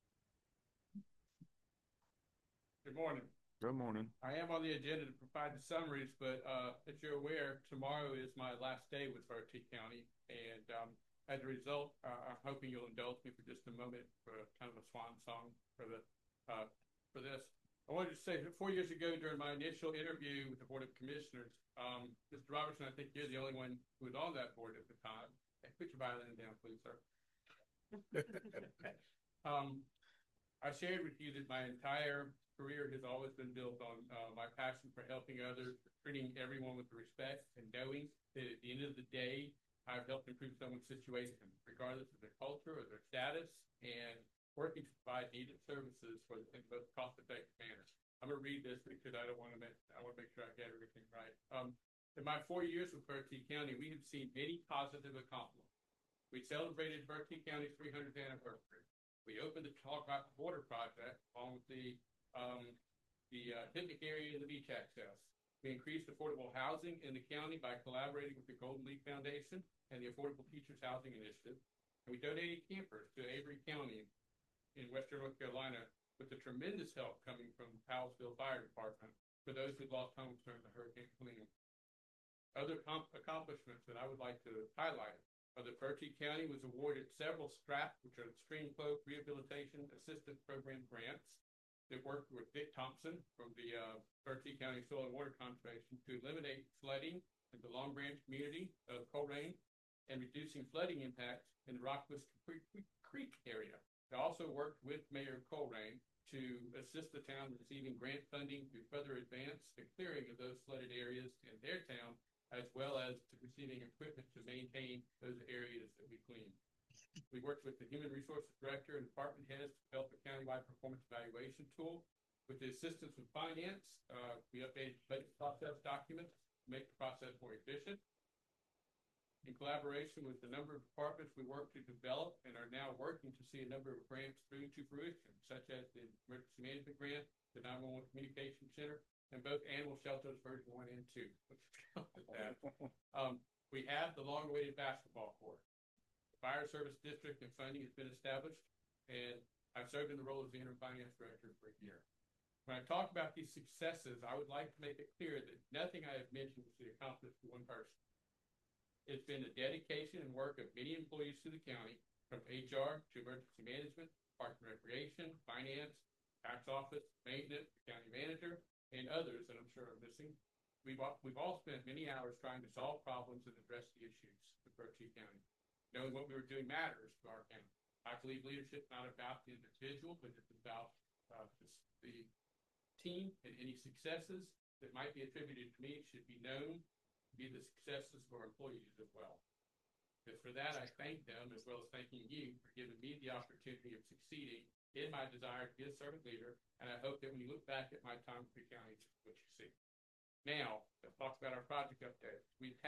Good morning. Good morning. I am on the agenda to provide the summaries, but as you're aware, tomorrow is my last day with Berkeley County, and as a result, I'm hoping you'll indulge me for just a moment for kind of a swan song for this. I wanted to say that 4 years ago, during my initial interview with the Board of Commissioners, Mr. Robertson, I think you're the only one who was on that board at the time. Hey, put your violin down, please, sir. I shared with you that my entire career has always been built on my passion for helping others, treating everyone with respect, and knowing that at the end of the day, I've helped improve someone's situation, regardless of their culture or their status, and working to provide needed services in the most cost-effective manner. I'm going to read this because I want to make sure I get everything right. In my 4 years with Berkeley County, we have seen many positive accomplishments. We celebrated Berkeley County's 300th anniversary. We opened the Talk Rock Water Project along with the picnic area and the beach access. We increased affordable housing in the county by collaborating with the Golden Leaf Foundation and the Affordable Teachers Housing Initiative. And we donated campers to Avery County in Western North Carolina, with the tremendous help coming from the Powellsville Fire Department for those who lost homes during the Hurricane Helene. Other accomplishments that I would like to highlight are that Berkeley County was awarded several STRAP, which are Stream Flow Rehabilitation Assistance Program grants, that worked with Dick Thompson from the Berkeley County Soil and Water Conservation to eliminate flooding in the Long Branch community of Colerain and reducing flooding impacts in the Rockwood Creek area. They also worked with Mayor Colerain to assist the town in receiving grant funding to further advance the clearing of those flooded areas in their town, as well as to receiving equipment to maintain those areas that we clean. We worked with the Human Resources Director and department heads to develop a countywide performance evaluation tool. With the assistance of finance, we updated budget process documents to make the process more efficient. In collaboration with a number of departments, we work to develop and are now working to see a number of grants through to fruition, such as the Emergency Management Grant, the 911 Communication Center, and both animal shelters version 1 and 2. We have the long-awaited basketball court. The Fire Service District and funding has been established, and I've served in the role as the interim finance director for a year. When I talk about these successes, I would like to make it clear that nothing I have mentioned was accomplished by one person. It's been the dedication and work of many employees to the county, from HR to emergency management, park and recreation, finance, tax office, maintenance, county manager, and others that I'm sure are missing. We've all spent many hours trying to solve problems and address the issues of Berkshire County. Knowing what we were doing matters to our county. I believe leadership is not about the individual, but it's about the team, and any successes that might be attributed to me should be known to be the successes of our employees as well. And for that, I thank them, as well as thanking you for giving me the opportunity of succeeding in my desire to be a servant leader, and I hope that when you look back at my time with the county, this is what you see. Now, let's talk about our project update.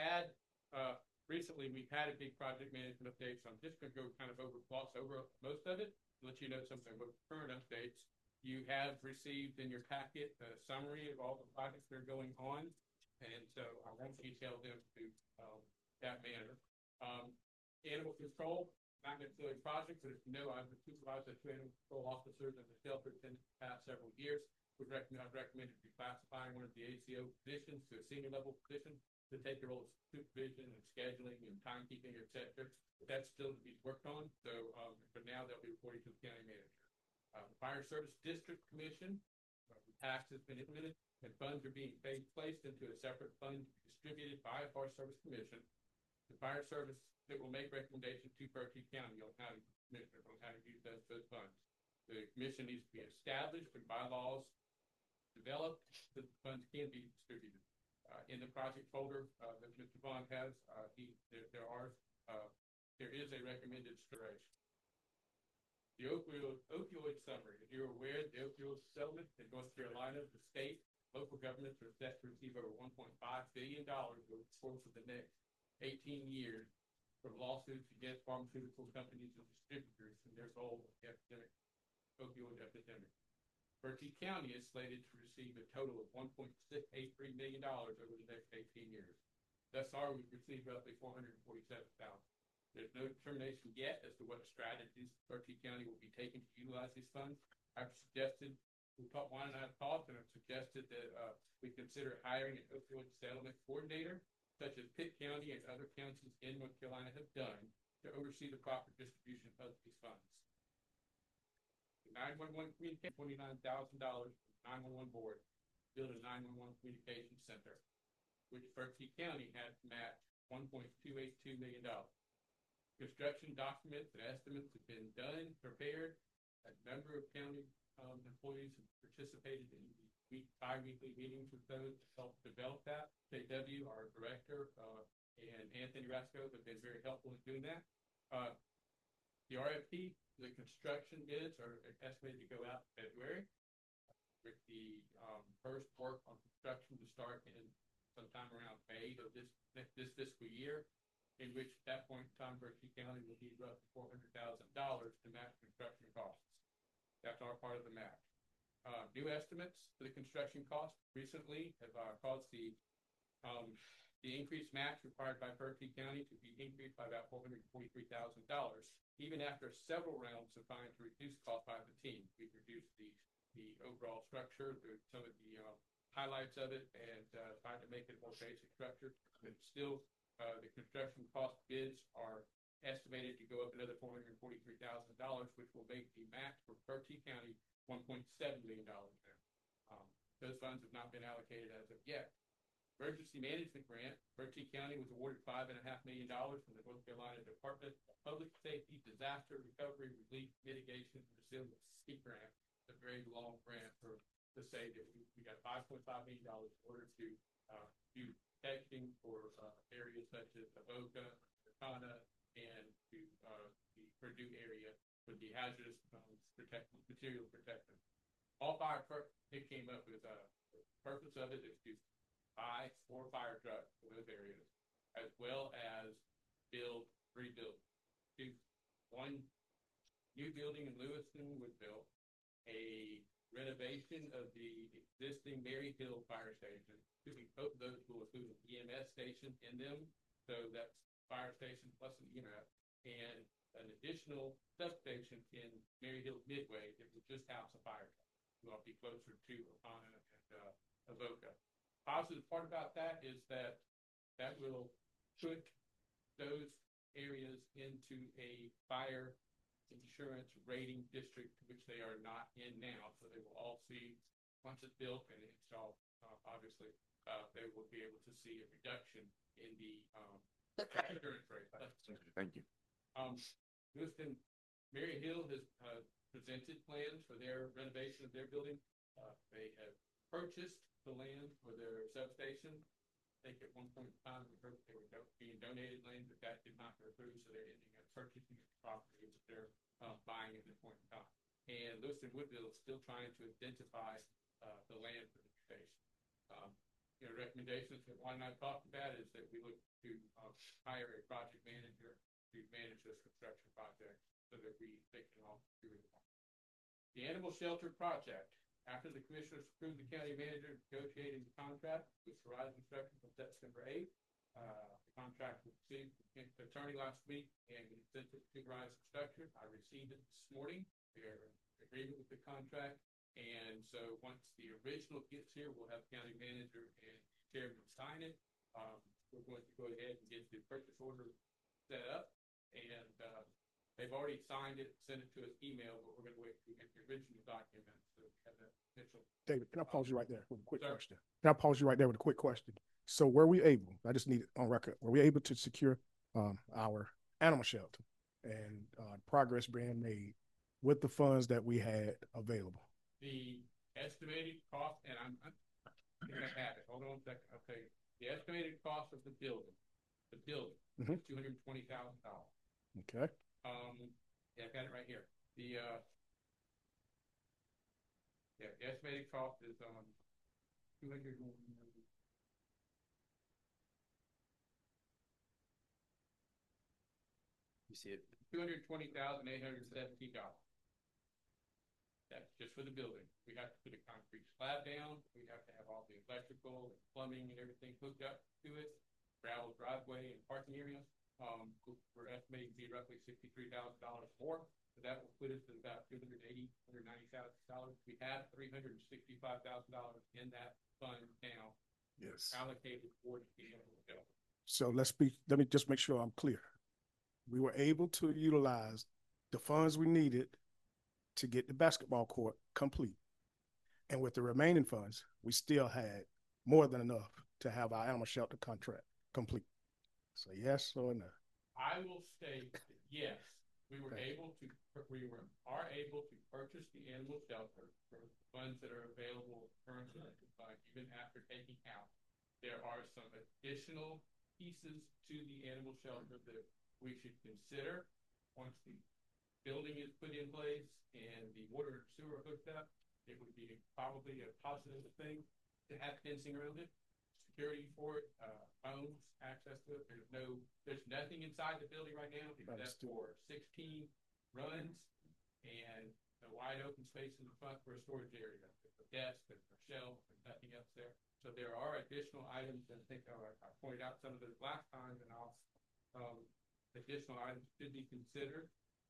Recently we've had a big project management update, so I'm just going to go kind of gloss over most of it, let you know something about current updates. You have received in your packet a summary of all the projects that are going on, and so I won't detail them to that manner. Animal control, not necessarily a project, but as you know, I've supervised the 2 animal control officers in the shelter in the past several years. I've recommended reclassifying one of the ACO positions to a senior level position to take the role of supervision and scheduling and timekeeping, et cetera. That's still to be worked on, so for now they'll be reporting to the county manager. The Fire Service District Commission, the tax has been implemented, and funds are being placed into a separate fund distributed by a Fire Service Commission. The Fire Service that will make recommendations to Berkshire County on how to use those funds. The commission needs to be established and bylaws developed so the funds can be distributed. In the project folder that Mr. Vaughn has, there is a recommended duration. The opioid summary. As you're aware, the opioid settlement in North Carolina, the state, local governments are set to receive over $1.5 billion over the course of the next 18 years from lawsuits against pharmaceutical companies and distributors in their role in the opioid epidemic. Berkshire County is slated to receive a total of $1.683 million over the next 18 years. Thus far, we've received roughly $447,000. There's no determination yet as to what strategies Berkshire County will be taking to utilize these funds. I've suggested, Juan and I have talked, and I've suggested that we consider hiring an opioid settlement coordinator, such as Pitt County and other counties in North Carolina have done, to oversee the proper distribution of these funds. The 911 communication, $29,000 from the 911 board to build a 911 communication center, which Berkshire County has matched $1.282 million. Construction documents and estimates have been done, prepared. A number of county employees have participated in bi-weekly meetings with those to help develop that. JW, our director, and Anthony Rasco have been very helpful in doing that. The RFP, the construction bids are estimated to go out in February, with the first work on construction to start in sometime around May of this fiscal year, in which at that point in time, Berkshire County will need roughly $400,000 to match construction costs. That's our part of the match. New estimates for the construction costs recently have caused the increased match required by Berkshire County to be increased by about $443,000. Even after several rounds of trying to reduce costs by the team, we've reduced the overall structure, some of the highlights of it, and tried to make it a more basic structure. But still, the construction cost bids are estimated to go up another $443,000, which will make the match for Berkshire County $1.7 million now. Those funds have not been allocated as of yet. Emergency Management Grant, Berkshire County was awarded $5.5 million from the North Carolina Department of Public Safety, Disaster Recovery, Relief, Mitigation, and Resiliency Grant. It's a very long grant to say that we got $5.5 million in order to do testing for areas such as Avoca, Takana, and to be Purdue area with the hazardous material protection. All fire, it came up with, the purpose of it is to buy 4 fire trucks for those areas, as well as build 3 buildings. One new building in Lewiston was built, a renovation of the existing Mary Hill Fire Station. Both of those will include an EMS station in them, so that's fire station plus an EMS, and an additional substation in Mary Hill Midway that will just house a fire truck. Will be closer to Ohana and Avoca. Positive part about that is that will put those areas into a fire insurance rating district, which they are not in now. So they will all see, once it's built and installed, obviously, they will be able to see a reduction in the insurance rate. Thank you. Lewiston, Mary Hill has presented plans for their renovation of their building. They have purchased the land for their substation. I think at one point in time we heard they were being donated land, but that did not go through, so they're ending up purchasing the property that they're buying at this point in time. And Lewiston Woodville is still trying to identify the land for the station. Recommendations that Juan and I talked about is that we look to hire a project manager to manage this construction project so that they can all do it. The animal shelter project. After the commissioners approved the county manager negotiating the contract with Horizon Construction on September 8th, the contract was received from the attorney last week and we sent it to Horizon Construction. I received it this morning. They're in agreement with the contract. And so once the original gets here, we'll have county manager and chairman sign it. We're going to go ahead and get the purchase order set up. And they've already signed it, sent it to us email, but we're going to wait to get the original document. So we have that official. David, can I pause you right there with a quick Sir? question? Can I pause you right there with a quick question? So were we able, I just need it on record, were we able to secure our animal shelter and progress being made with the funds that we had available? The estimated cost, and I think I have it. Hold on a second. I'll tell you. The estimated cost of the building is $220,000. Okay. Yeah, I got it right here. The estimated cost is $200. You see it? $220,817. That's just for the building. We have to put a concrete slab down. We have to have all the electrical and plumbing and everything hooked up to it, gravel driveway and parking area. We're estimating to be roughly $63,000 more. So that will put us at about $290,000. We have $365,000 in that fund now. Yes. Allocated for the animal shelter. So let me just make sure I'm clear. We were able to utilize the funds we needed to get the basketball court complete. And with the remaining funds, we still had more than enough to have our animal shelter contract complete. So yes or no? I will state that yes, we are able to purchase the animal shelter for funds that are available currently, even after taking out. There are some additional pieces to the animal shelter that we should consider once the building is put in place and the water and sewer hooked up. It would be probably a positive thing to have fencing around it, security for it, phones, access to it. There's nothing inside the building right now except for 16 runs and a wide open space in the front for a storage area. There's a desk, there's a shelf, there's nothing else there. So there are additional items that I think I pointed out some of those last time, and additional items should be considered.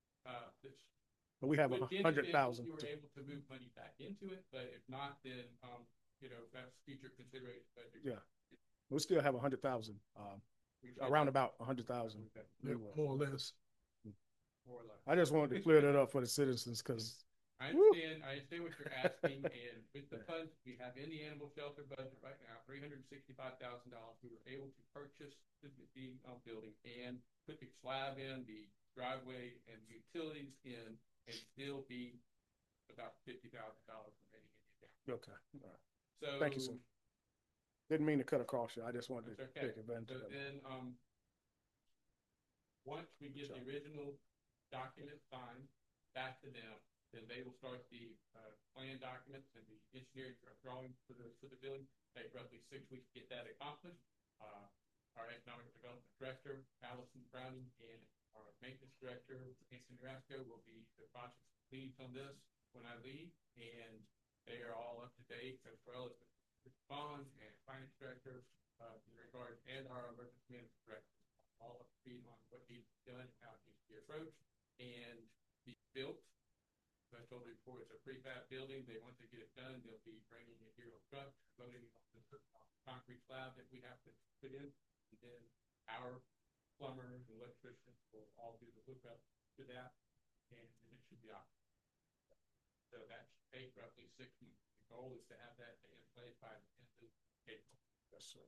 But we have 100,000. You were able to move money back into it, but if not, then that's future consideration. Yeah, we still have 100,000. Around about 100,000. More or less. More or less. I just wanted to clear that up for the citizens because I understand what you're asking, and with the funds we have in the animal shelter budget right now, $365,000, we were able to purchase the building and put the slab in, the driveway, and the utilities in, and still be about $50,000 remaining in the account. Okay. All right. So thank you, sir. Didn't mean to cut across you. I just wanted to take advantage so of it. then once we get the original document signed back to them. Then they will start the plan documents and the engineering drawings for the building. Take roughly 6 weeks to get that accomplished. Our economic development director, Allison Browning, and our maintenance director, Anson Nebraska, will be the project leads on this when I leave, and they are all up to date, as well as the bond and finance director in regard, and our emergency management director, all up to speed on what needs to be done, how it needs to be approached, and be built. As I told you before, it's a prefab building. They, once they get it done, they'll be bringing a hero truck, loading it on the concrete slab that we have to put in, and then our plumbers and electricians will all do the hookup to that, and then it should be off. So that should take roughly 6 weeks. The goal is to have that in place by the end of April. Yes, sir.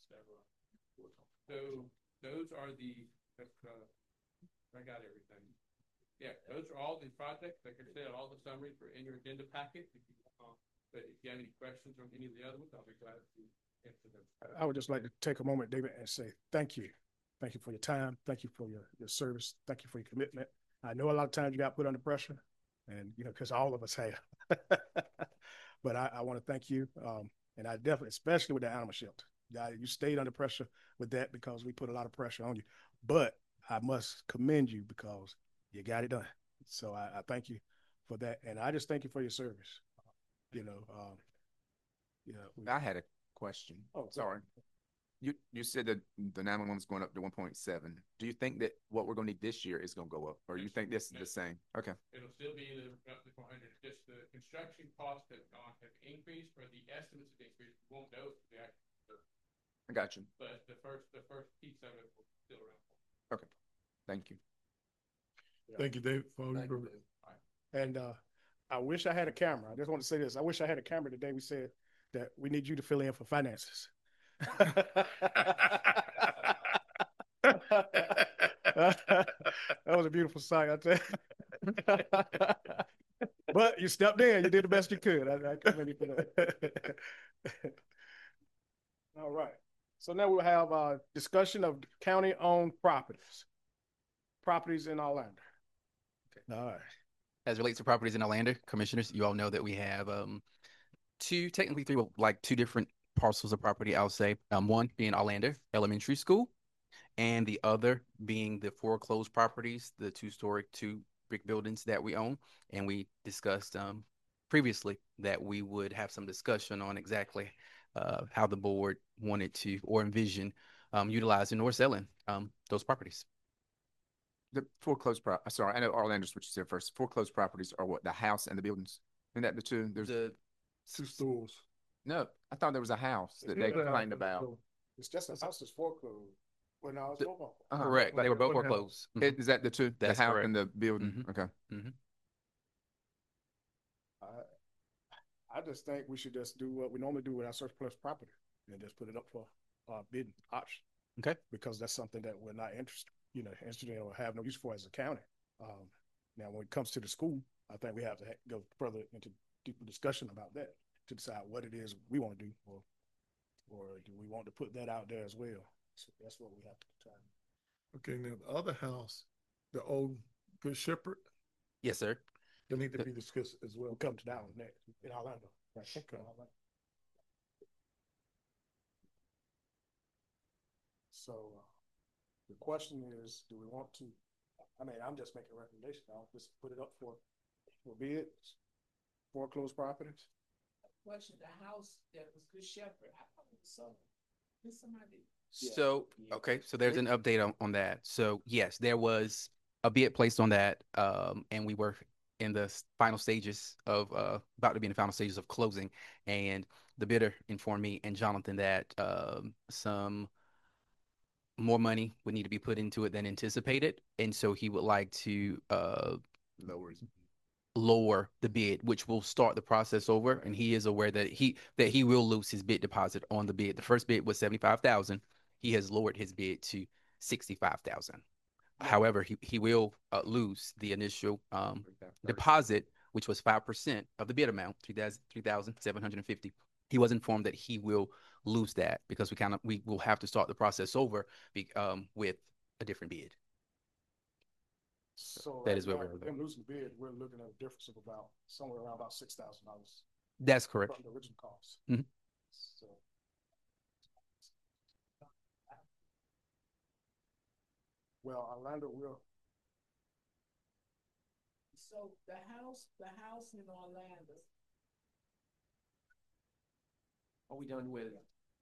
So those are the, I got everything. Yeah, those are all the projects. Like I said, all the summaries are in your agenda packet. But if you have any questions on any of the other ones, I'll be glad to answer them. I would just like to take a moment, David, and say thank you. Thank you for your time. Thank you for your service. Thank you for your commitment. I know a lot of times you got put under pressure, and because all of us have. But I want to thank you, and I definitely, especially with the animal shelter, you stayed under pressure with that because we put a lot of pressure on you. But I must commend you because you got it done. So I thank you for that, and I just thank you for your service. I had a question. Oh, sorry. You said that the 911 is going up to 1.7. Do you think that what we're going to need this year is going to go up, or you think this is the same? Okay. It'll still be roughly 400. Just the construction costs have increased, or the estimates have increased. We won't know the actual. I got you. But the first piece of it will still around. Okay. Thank you. Thank you, Dave. And I wish I had a camera. I just want to say this. I wish I had a camera today. We said that we need you to fill in for finances. That was a beautiful sight, I tell you. But you stepped in. You did the best you could. I commend you for that. All right. So now we'll have a discussion of county-owned properties in Orlando. Okay. All right. As it relates to properties in Orlando, commissioners, you all know that we have technically three, like two different parcels of property, I'll say. One being Orlando Elementary School, and the other being the foreclosed properties, the two-story, two brick buildings that we own. And we discussed previously that we would have some discussion on exactly how the board wanted to or envision utilizing or selling those properties. The foreclosed sorry, I know Orlando's what you said first. Foreclosed properties are what, the house and the buildings? Isn't that the two? There's the two stores. No, I thought there was a house that they complained about. It's just a house that's foreclosed. Well, no, it's both. Correct. They were both foreclosed. Is that the two? That's the house correct. and the building? Okay. I just think we should just do what we normally do with our surplus property and just put it up for bidding option. Okay. Because that's something that we're not interested in or have no use for as a county. Now, when it comes to the school, I think we have to go further into deeper discussion about that to decide what it is we want to do, or do we want to put that out there as well? So that's what we have to determine. Okay, now the other house, the old Good Shepherd. Yes, sir. They need to be discussed as well. We'll come to that one next in Orlando. Right. Okay. So the question is, do we want to? I mean, I'm just making a recommendation. I'll just put it up for bids, foreclosed properties. Question: the house that was Good Shepherd, I thought it was sold. Did somebody? So, okay, so there's an update on that. So yes, there was a bid placed on that, and we were in the final stages of about to be in the final stages of closing, and the bidder informed me and Jonathan that some more money would need to be put into it than anticipated, and so he would like to lower the bid, which will start the process over. And he is aware that he will lose his bid deposit on the bid. The first bid was $75,000. He has lowered his bid to $65,000. However, he will lose the initial deposit, which was 5% of the bid amount, $3,750. He was informed that he will lose that because we will have to start the process over with a different bid. So that is where right we're now, at. them losing the bid, we're looking at a difference of about, somewhere around about $6,000 That's correct. from the original cost. Mhm. So. Well, Orlando will, So the house in Orlando, Are we done with,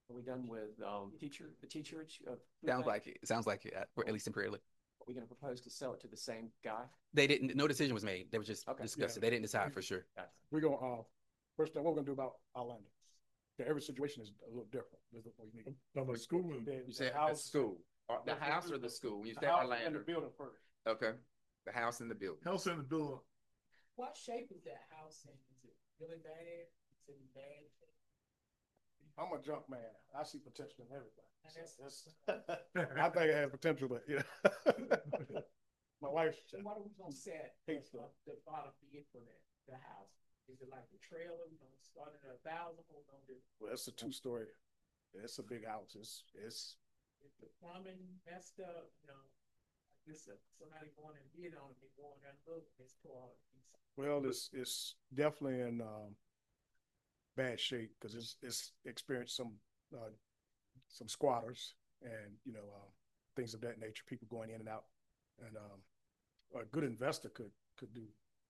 the teacher? Sounds like it, or at least temporarily. Are we gonna propose to sell it to the same guy? They didn't, no decision was made. They were just Okay. discussing. They didn't decide for sure. we're gonna, first thing, what we're gonna do about Orlando? Okay, every situation is a little different. This is what you need. Talking about school and The- You said the house- school, or the house or the school? You The said house and the Orlando. building first. Okay, the house and the building. house in the building. what shape is that house in? Is it really bad? Is it in bad? I'm a junk man. I see potential in everything. And that's- I think it has potential, but yeah. My wife. So what are we gonna set Hates the bottom bid for that, the house? Is it like the trailer, we gonna start at 1,000, or we gonna do, Well, it's a 2-story. It's a big house. It's is the plumbing messed up, I guess somebody going and bid on it, they going down and look, it's poor. well, it's definitely in bad shape because it's experienced some squatters and things of that nature. People going in and out, and a good investor could do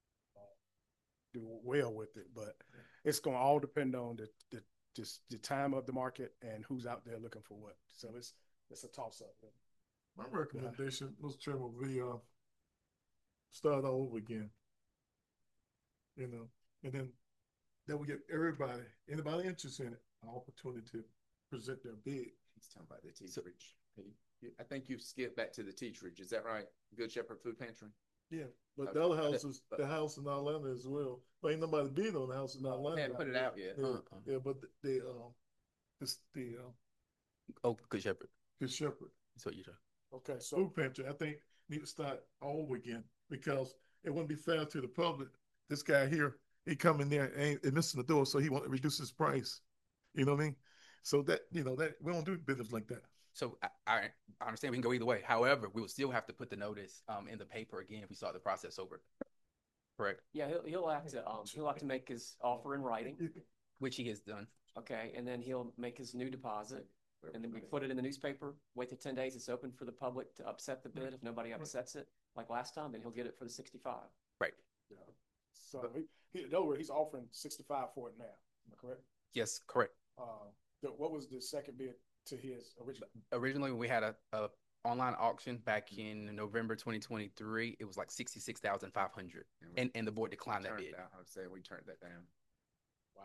well with it, but it's going to all depend on the time of the market and who's out there looking for what. So it's a toss up. My recommendation, Mr. Chairman, would be, start all over again. And then that would give anybody interested in it, an opportunity to present their bid. He's talking about the teacherage. I think you skipped back to the teacherage. Is that right? Good Shepherd Food Pantry? Yeah, but Okay. the other house is the house in Atlanta as well. But ain't nobody bid on the house in Atlanta. Haven't put it out yet. Yeah, yeah, but it's the Oh, Good Shepherd. Good Shepherd That's what you're talking. Okay, so Food Pantry, I think need to start all over again because it wouldn't be fair to the public. This guy here, he come in there and missing the door, so he want to reduce his price. You know what I mean? So that that we don't do business like that. So I understand we can go either way. However, we will still have to put the notice in the paper again if we start the process over. Correct. Yeah, he'll have to make his offer in writing, Which he has done. okay, and then he'll make his new deposit. And then we put it in the newspaper, wait the 10 days, it's open for the public to upset the bid. If nobody upsets it, like last time, then he'll get it for the 65. Right. yeah. So he's offering 65 for it now. Am I correct? Yes, correct. What was the second bid to his original? Originally, when we had a online auction back in November 2023, it was like 66,500, and the board declined that bid. I would say we turned that down. Wow.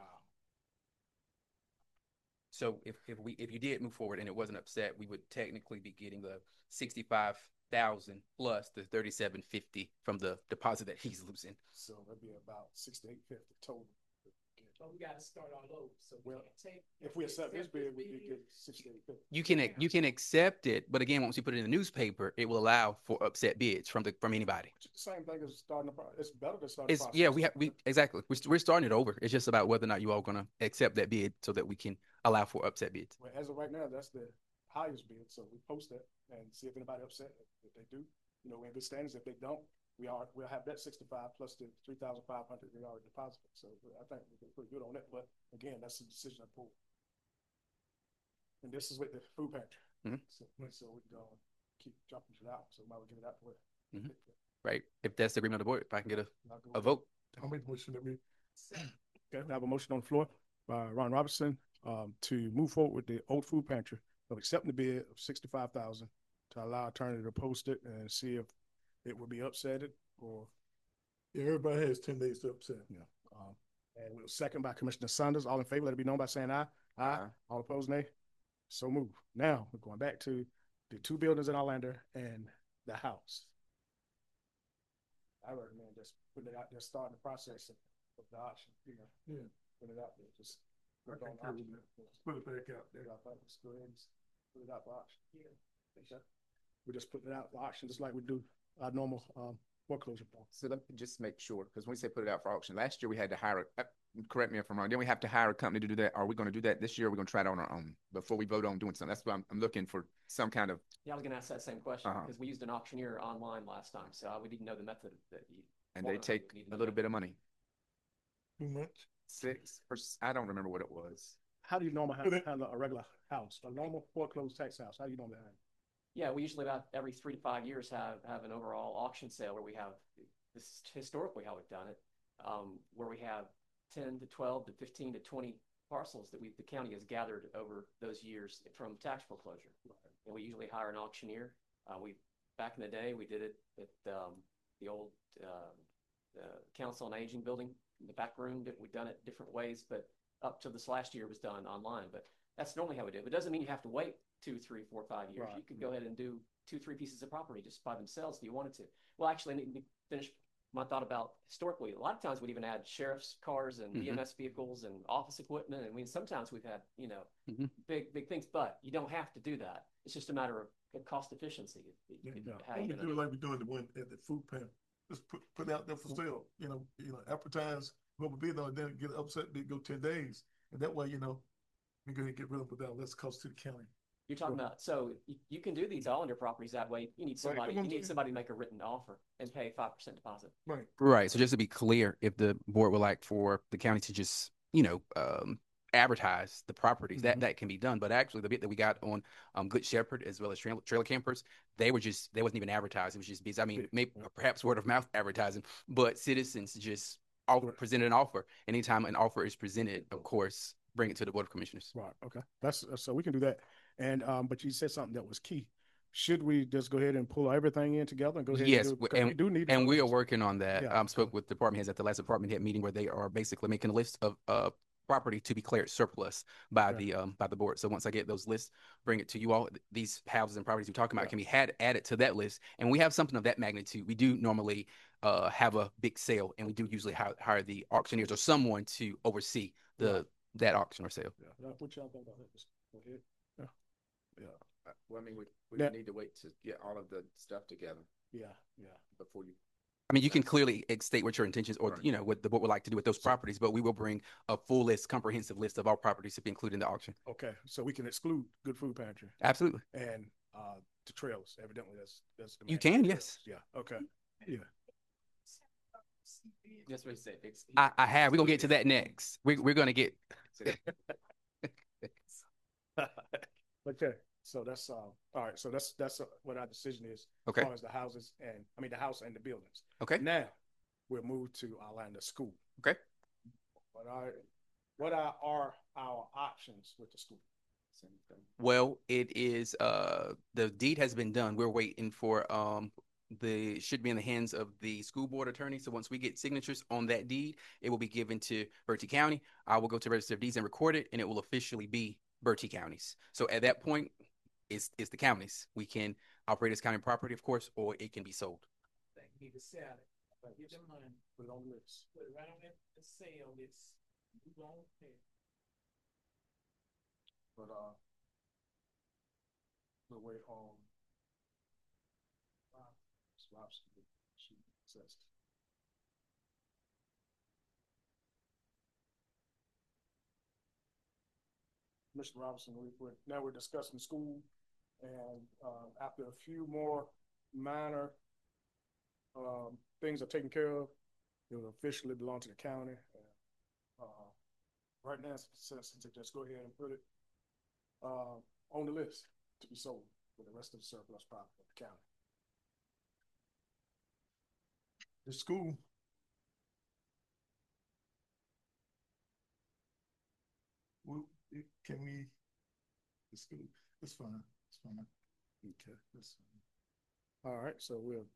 So if you did move forward and it wasn't upset, we would technically be getting the 65,000 plus the 3,750 from the deposit that he's losing. So that'd be about 6,850 total. But we gotta start all over, so we Well, can't take. If we accept this bid, we could get 6,850. You can accept it, but again, once you put it in the newspaper, it will allow for upset bids from anybody. Same thing as starting the process. It's better to start the It's process. yeah, we exactly. We're starting it over. It's just about whether or not you all gonna accept that bid so that we can allow for upset bids. Well, as of right now, that's the highest bid, so we post that and see if anybody upset. If they do, we're in good standings. If they don't, we'll have that 65 plus the 3,500 we already deposited. So I think we're pretty good on that. But again, that's the decision of the board. And this is with the food pantry. Mhm. So we can keep jumping it out. So might we get it out the way. Mhm. Right. If that's the agreement of the board, if I can get I'll go a with vote. I'll make a motion that we Okay, we have a motion on the floor by Ron Robertson to move forward with the old food pantry of accepting the bid of 65,000 to allow attorney to post it and see if it will be upsetted or. Yeah, everybody has 10 days to upset. And we'll second by Commissioner Saunders. All in favor, let it be known by saying aye. Aye. All opposed, nay. So move. Now we're going back to the 2 buildings in Orlando and the house. I recommend just putting it out there, starting the process of the auction. Yeah. Put it out there. Just I put it on concur with auction. that. Put it back out there. Yeah, I think let's go ahead and put it out for auction. Okay. We're just putting it out for auction, just like we do our normal foreclosure point. So let me just make sure, because when we say put it out for auction, last year we had to hire, correct me if I'm wrong, didn't we have to hire a company to do that? Are we going to do that this year? Or are we going to try it on our own before we vote on doing something? That's why I'm looking for some kind of. Yeah, I was gonna ask that same question, Uh-huh. because we used an auctioneer online last time, so I would need to know the method that you. And they take a little bit of money. Too much? 6%. I don't remember what it was. How do you normally handle a regular house, a normal foreclosed tax house? How do you normally handle? Yeah, we usually about every 3 to 5 years have an overall auction sale where we have, this is historically how we've done it, where we have 10 to 12 to 15 to 20 parcels that the county has gathered over those years from tax foreclosure. And we usually hire an auctioneer. Back in the day, we did it at the old Council on Aging building, in the back room. We've done it different ways, but up to this last year was done online. But that's normally how we do it. It doesn't mean you have to wait 2, 3, 4, 5 years. Right. You could go ahead and do 2, 3 pieces of property just by themselves if you wanted to. Well, actually, I need to finish my thought about historically. A lot of times we'd even add sheriff's cars and EMS vehicles and office equipment. And sometimes we've had, big things, but you don't have to do that. It's just a matter of cost efficiency. How you do it like we're doing the one at the food pantry. Just put it out there for sale, advertise what would be there, and then get upset, they go 10 days. And that way, we go ahead and get rid of it without less cost to the county. You're talking about, so you can do these all on your properties that way. You need somebody to make a written offer and pay 5% deposit. Right. Right. So just to be clear, if the board would like for the county to just, advertise the properties, that can be done. But actually, the bit that we got on Good Shepherd as well as trailer campers, they wasn't even advertised. It was just busy. I mean, maybe perhaps word of mouth advertising, but citizens just presented an offer. Anytime an offer is presented, of course, bring it to the Board of Commissioners. Right. Okay. So we can do that. And but you said something that was key. Should we just go ahead and pull everything in together and go ahead? Yes, and we do need. And we are working on that. Yeah. Spoke with department heads at the last department head meeting where they are basically making a list of property to be declared surplus by the board. So once I get those lists, bring it to you all. These houses and properties we're talking about can be added to that list, and we have something of that magnitude. We do normally have a big sale, and we do usually hire the auctioneers or someone to oversee that auction or sale. Yeah. What y'all think about that? Go ahead. Yeah. Well, I mean, we need to wait to get all of the stuff together. Yeah. Before you. I mean, you can clearly state what your intentions or, what the board would like to do with those properties, but we will bring a full list, comprehensive list of all properties to be included in the auction. Okay. So we can exclude Good Food Pantry. Absolutely. And the trails, evidently that's the you can, yes. Yeah. Okay. Yeah. That's what he said. I have. We're going to get to that next. We're going to get. Okay. So that's all right. So that's what our decision is. Okay. As far as the houses the house and the buildings. Okay. Now we'll move to Orlando School. Okay. What are our options with the school? Well, it is the deed has been done. We're waiting for should be in the hands of the school board attorney. So once we get signatures on that deed, it will be given to Bertie County. I will go to Register of Deeds and record it, and it will officially be Bertie County's. So at that point, it's the county's. We can operate as county property, of course, or it can be sold. They need to sell it, but give them money, Put it on the list. put it right on the sale list. You won't pay. But we'll wait on Robson. She says. Mr. Robinson, now we're discussing school, and after a few more minor things are taken care of, it will officially belong to the county. Right now, it's to just go ahead and put it on the list to be sold with the rest of the surplus property of the county. The school. The school, it's fine. Okay, that's fine. All right, so we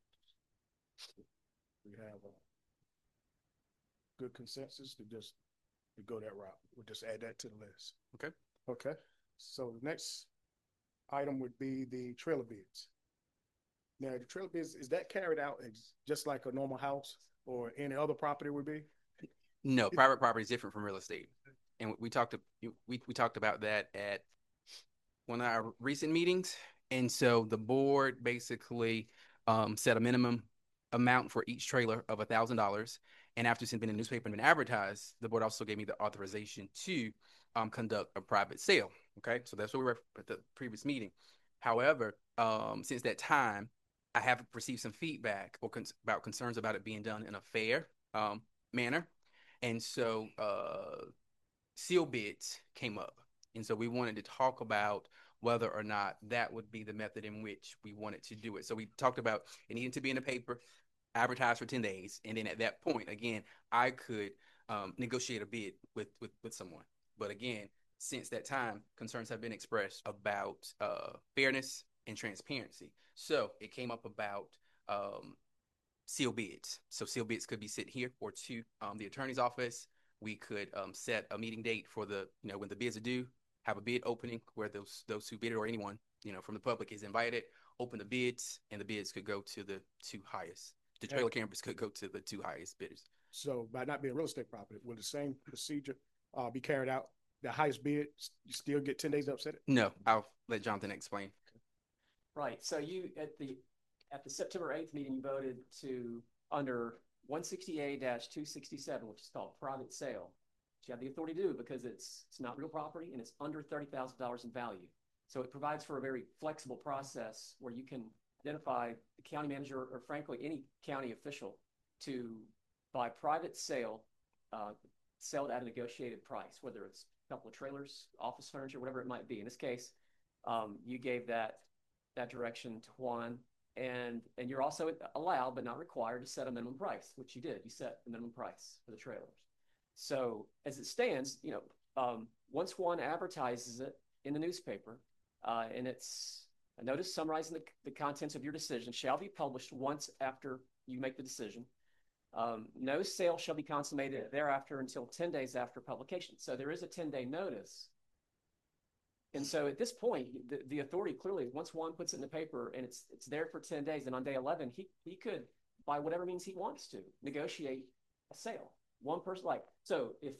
have a good consensus to go that route. We'll just add that to the list. Okay. So the next item would be the trailer bids. Now, the trailer bids, is that carried out just like a normal house or any other property would be? No, private property is different from real estate. And we talked about that at one of our recent meetings. And so the board basically set a minimum amount for each trailer of $1,000. And after it's been in the newspaper and been advertised, the board also gave me the authorization to conduct a private sale. Okay, so that's what we were at the previous meeting. However, since that time, I have received some feedback or about concerns about it being done in a fair manner. And so seal bids came up. And so we wanted to talk about whether or not that would be the method in which we wanted to do it. So we talked about it needing to be in the paper, advertised for 10 days. And then at that point, again, I could negotiate a bid with someone. But again, since that time, concerns have been expressed about fairness and transparency. So it came up about seal bids. So seal bids could be sent here or to the attorney's office. We could set a meeting date for when the bids are due, have a bid opening where those who bid or anyone, from the public is invited, open the bids, and the bids could go to the two highest. The trailer campers could go to the two highest bidders. So by not being real estate property, will the same procedure be carried out? The highest bid, you still get 10 days to upset it? No, I'll let Jonathan explain. Right. So you at the September 8th meeting, you voted to under 168-267, which is called private sale. Which you have the authority to do because it's not real property and it's under $30,000 in value. So it provides for a very flexible process where you can identify the county manager or frankly any county official to by private sale, sell it at a negotiated price, whether it's a couple of trailers, office furniture, whatever it might be. In this case, you gave that direction to Juan, and you're also allowed but not required to set a minimum price, which you did. You set the minimum price for the trailers. So as it stands, once Juan advertises it in the newspaper, and it's a notice summarizing the contents of your decision shall be published once after you make the decision. No sale shall be consummated thereafter until 10 days after publication. So there is a 10-day notice. And so at this point, the authority clearly, once Juan puts it in the paper and it's there for 10 days, and on day 11, he could, by whatever means he wants to, negotiate a sale. One person, so if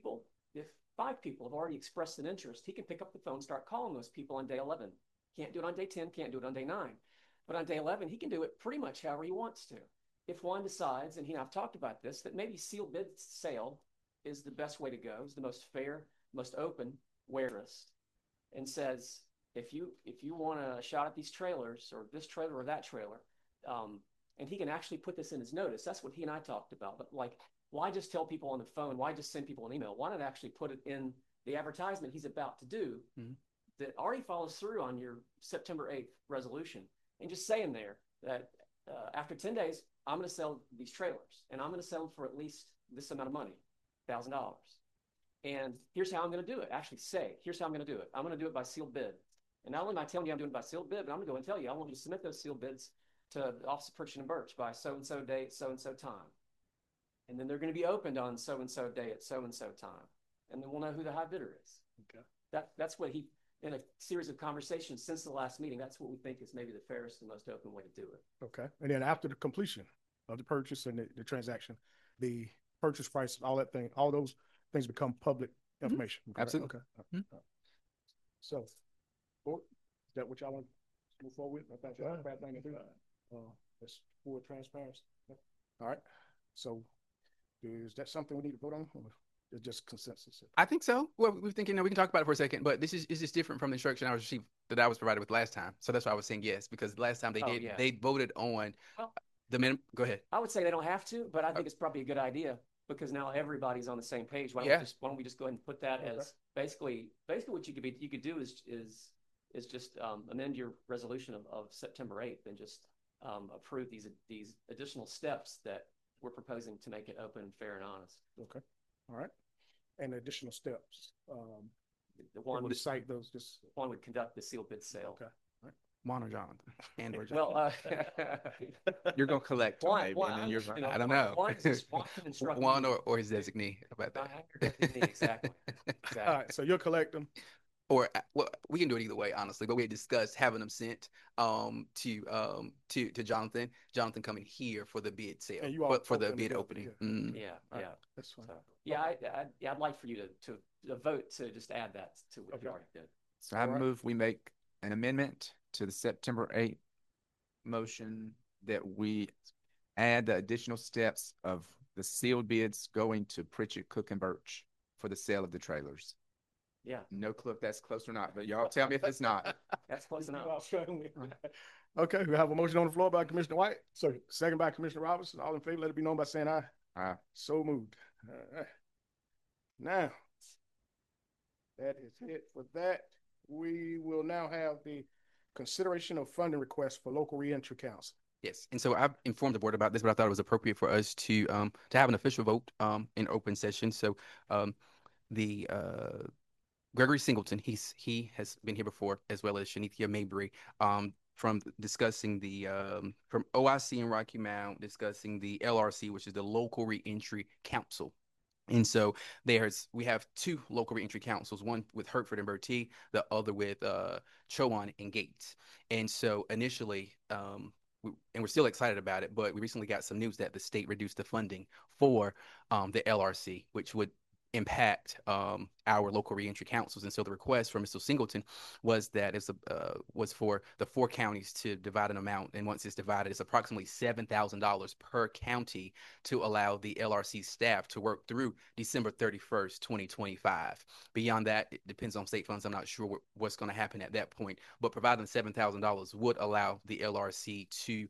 5 people have already expressed an interest, he can pick up the phone, start calling those people on day 11. Can't do it on day 10, can't do it on day 9. But on day 11, he can do it pretty much however he wants to. If Juan decides, and I've talked about this, that maybe sealed bid sale is the best way to go, is the most fair, most open, interest, and says, if you want a shot at these trailers or this trailer or that trailer, and he can actually put this in his notice. That's what he and I talked about. But why just tell people on the phone? Why just send people an email? Why not actually put it in the advertisement he's about to do that already follows through on your September 8th resolution, and just say in there that after 10 days, I'm going to sell these trailers, and I'm going to sell them for at least this amount of money, $1,000. And here's how I'm going to do it. Actually here's how I'm going to do it. I'm going to do it by sealed bid. And not only am I telling you I'm doing it by sealed bid, but I'm going to go and tell you, I want you to submit those sealed bids to the Office of Purchasing and Birch by so-and-so date, so-and-so time. And then they're going to be opened on so-and-so day at so-and-so time. And then we'll know who the high bidder is. Okay. That's what in a series of conversations since the last meeting, that's what we think is maybe the fairest and most open way to do it. Okay. And then after the completion of the purchase and the transaction, the purchase price, all those things become public information. Absolutely. Okay. So, board, is that what y'all want to move forward with? I think that's a bad thing to do. That's full transparency. Okay. All right. So, is that something we need to vote on, or is just consensus? I think so. Well, we're thinking, we can talk about it for a second, but this is just different from the instruction I was received that I was provided with last time. So that's why I was saying yes, because last time they voted on the minimum. Go ahead. I would say they don't have to, but I think it's probably a good idea because now everybody's on the same page. Why don't we just go ahead and put that as basically what you could do is just amend your resolution of September 8th and just approve these additional steps that we're proposing to make it open, fair, and honest. Okay. All right. And additional steps. The one would cite those. One would conduct the sealed bid sale. Okay. All right. Juan or Jonathan, and or Well, you're gonna collect Juan, maybe, and then you're. I don't know. Juan or his designee about that. Exactly. All right. So you'll collect them. Or we can do it either way, honestly. But we had discussed having them sent to Jonathan. Jonathan coming here for the bid sale, and you all for the bid opening. Yeah, right. That's fine. So, I'd like for you to vote to just add that to what you already did. So I move we make an amendment to the September 8th motion that we add the additional steps of the sealed bids going to Pritchard, Cook, and Birch for the sale of the trailers. Yeah, No clue if that's close or not, but y'all tell me if it's not. that's close enough. Okay, we have a motion on the floor by Commissioner White, second by Commissioner Robinson. All in favor, let it be known by saying aye. Aye. So moved. All right. Now, that is it for that. We will now have the consideration of funding requests for local reentry council. Yes, and so I've informed the board about this, but I thought it was appropriate for us to have an official vote in open session. So the Gregory Singleton, he has been here before, as well as Shanithia Mabry, from discussing the from OIC in Rocky Mount, discussing the LRC, which is the Local Reentry Council. And so we have two local reentry councils, one with Hertford and Bertie, the other with Chowan and Gates. And so initially, and we're still excited about it, but we recently got some news that the state reduced the funding for the LRC, which would impact our local reentry councils. And so the request from Mr. Singleton was that was for the 4 counties to divide an amount, and once it's divided, it's approximately $7,000 per county to allow the LRC staff to work through December 31st, 2025. Beyond that, it depends on state funds. I'm not sure what's going to happen at that point, but providing $7,000 would allow the LRC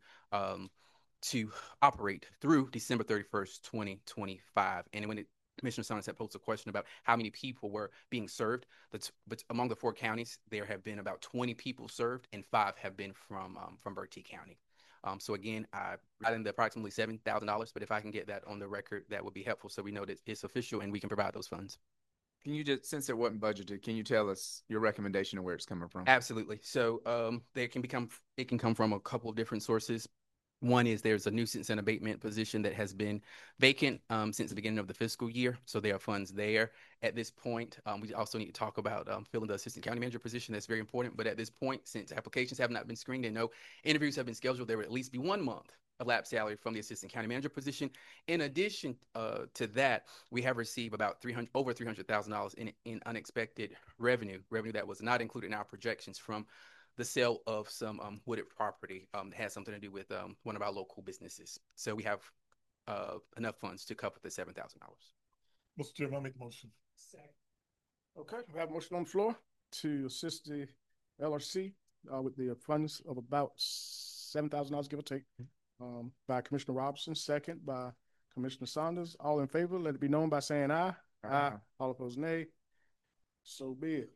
to operate through December 31st, 2025. And when Commissioner Saunders had posed a question about how many people were being served. But among the 4 counties, there have been about 20 people served, and 5 have been from Bertie County. So again, I brought in the approximately $7,000, but if I can get that on the record, that would be helpful, so we know that it's official and we can provide those funds. Can you just, since it wasn't budgeted, can you tell us your recommendation of where it's coming from? Absolutely. So it can come from a couple of different sources. One is there's a nuisance and abatement position that has been vacant since the beginning of the fiscal year. So there are funds there at this point. We also need to talk about filling the assistant county manager position. That's very important. But at this point, since applications have not been screened and no interviews have been scheduled, there will at least be 1 month of lap salary from the assistant county manager position. In addition to that, we have received about over $300,000 in unexpected revenue that was not included in our projections from the sale of some wooded property that has something to do with one of our local businesses. So we have enough funds to cover the $7,000. Mr. Chairman, I make the motion. Second. Okay, we have a motion on the floor to assist the LRC with the funds of about $7,000, give or take, by Commissioner Robinson, second by Commissioner Saunders. All in favor, let it be known by saying aye. Aye. All opposed, nay. So be it.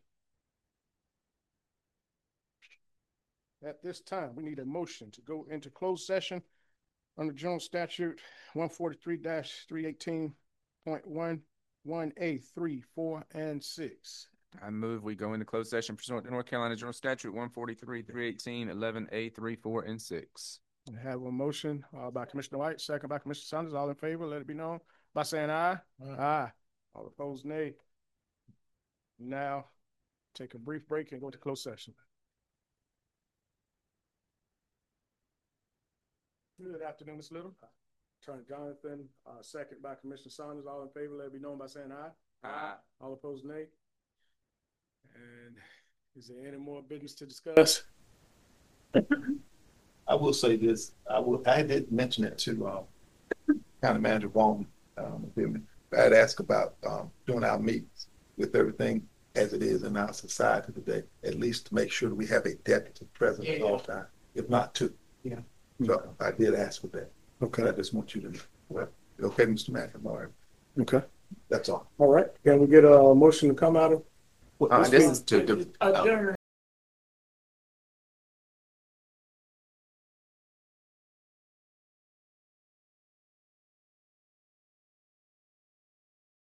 At this time, we need a motion to go into closed session under General Statute 143-318.11A 3, 4, and 6. I move we go into closed session pursuant to North Carolina General Statute 143-318, 11A 3, 4, and 6. I have a motion by Commissioner White, second by Commissioner Saunders. All in favor, let it be known by saying aye. Aye. All opposed, nay. Now, take a brief break and go to closed session. Good afternoon, Ms. Little. Attorney Jonathan, second by Commissioner Saunders. All in favor, let it be known by saying aye. Aye. All opposed, nay. And is there any more business to discuss? I will say this, I did mention it to County Manager Wong. I'd ask about doing our meetings with everything as it is in our society today, at least to make sure that we have a deputy president at all times, if not 2. Yeah. So I did ask for that. Okay. I just want you to know. Well, okay, Mr. McNamara. Okay. That's all. All right. Can we get a motion to come out of? This is to Adjourn.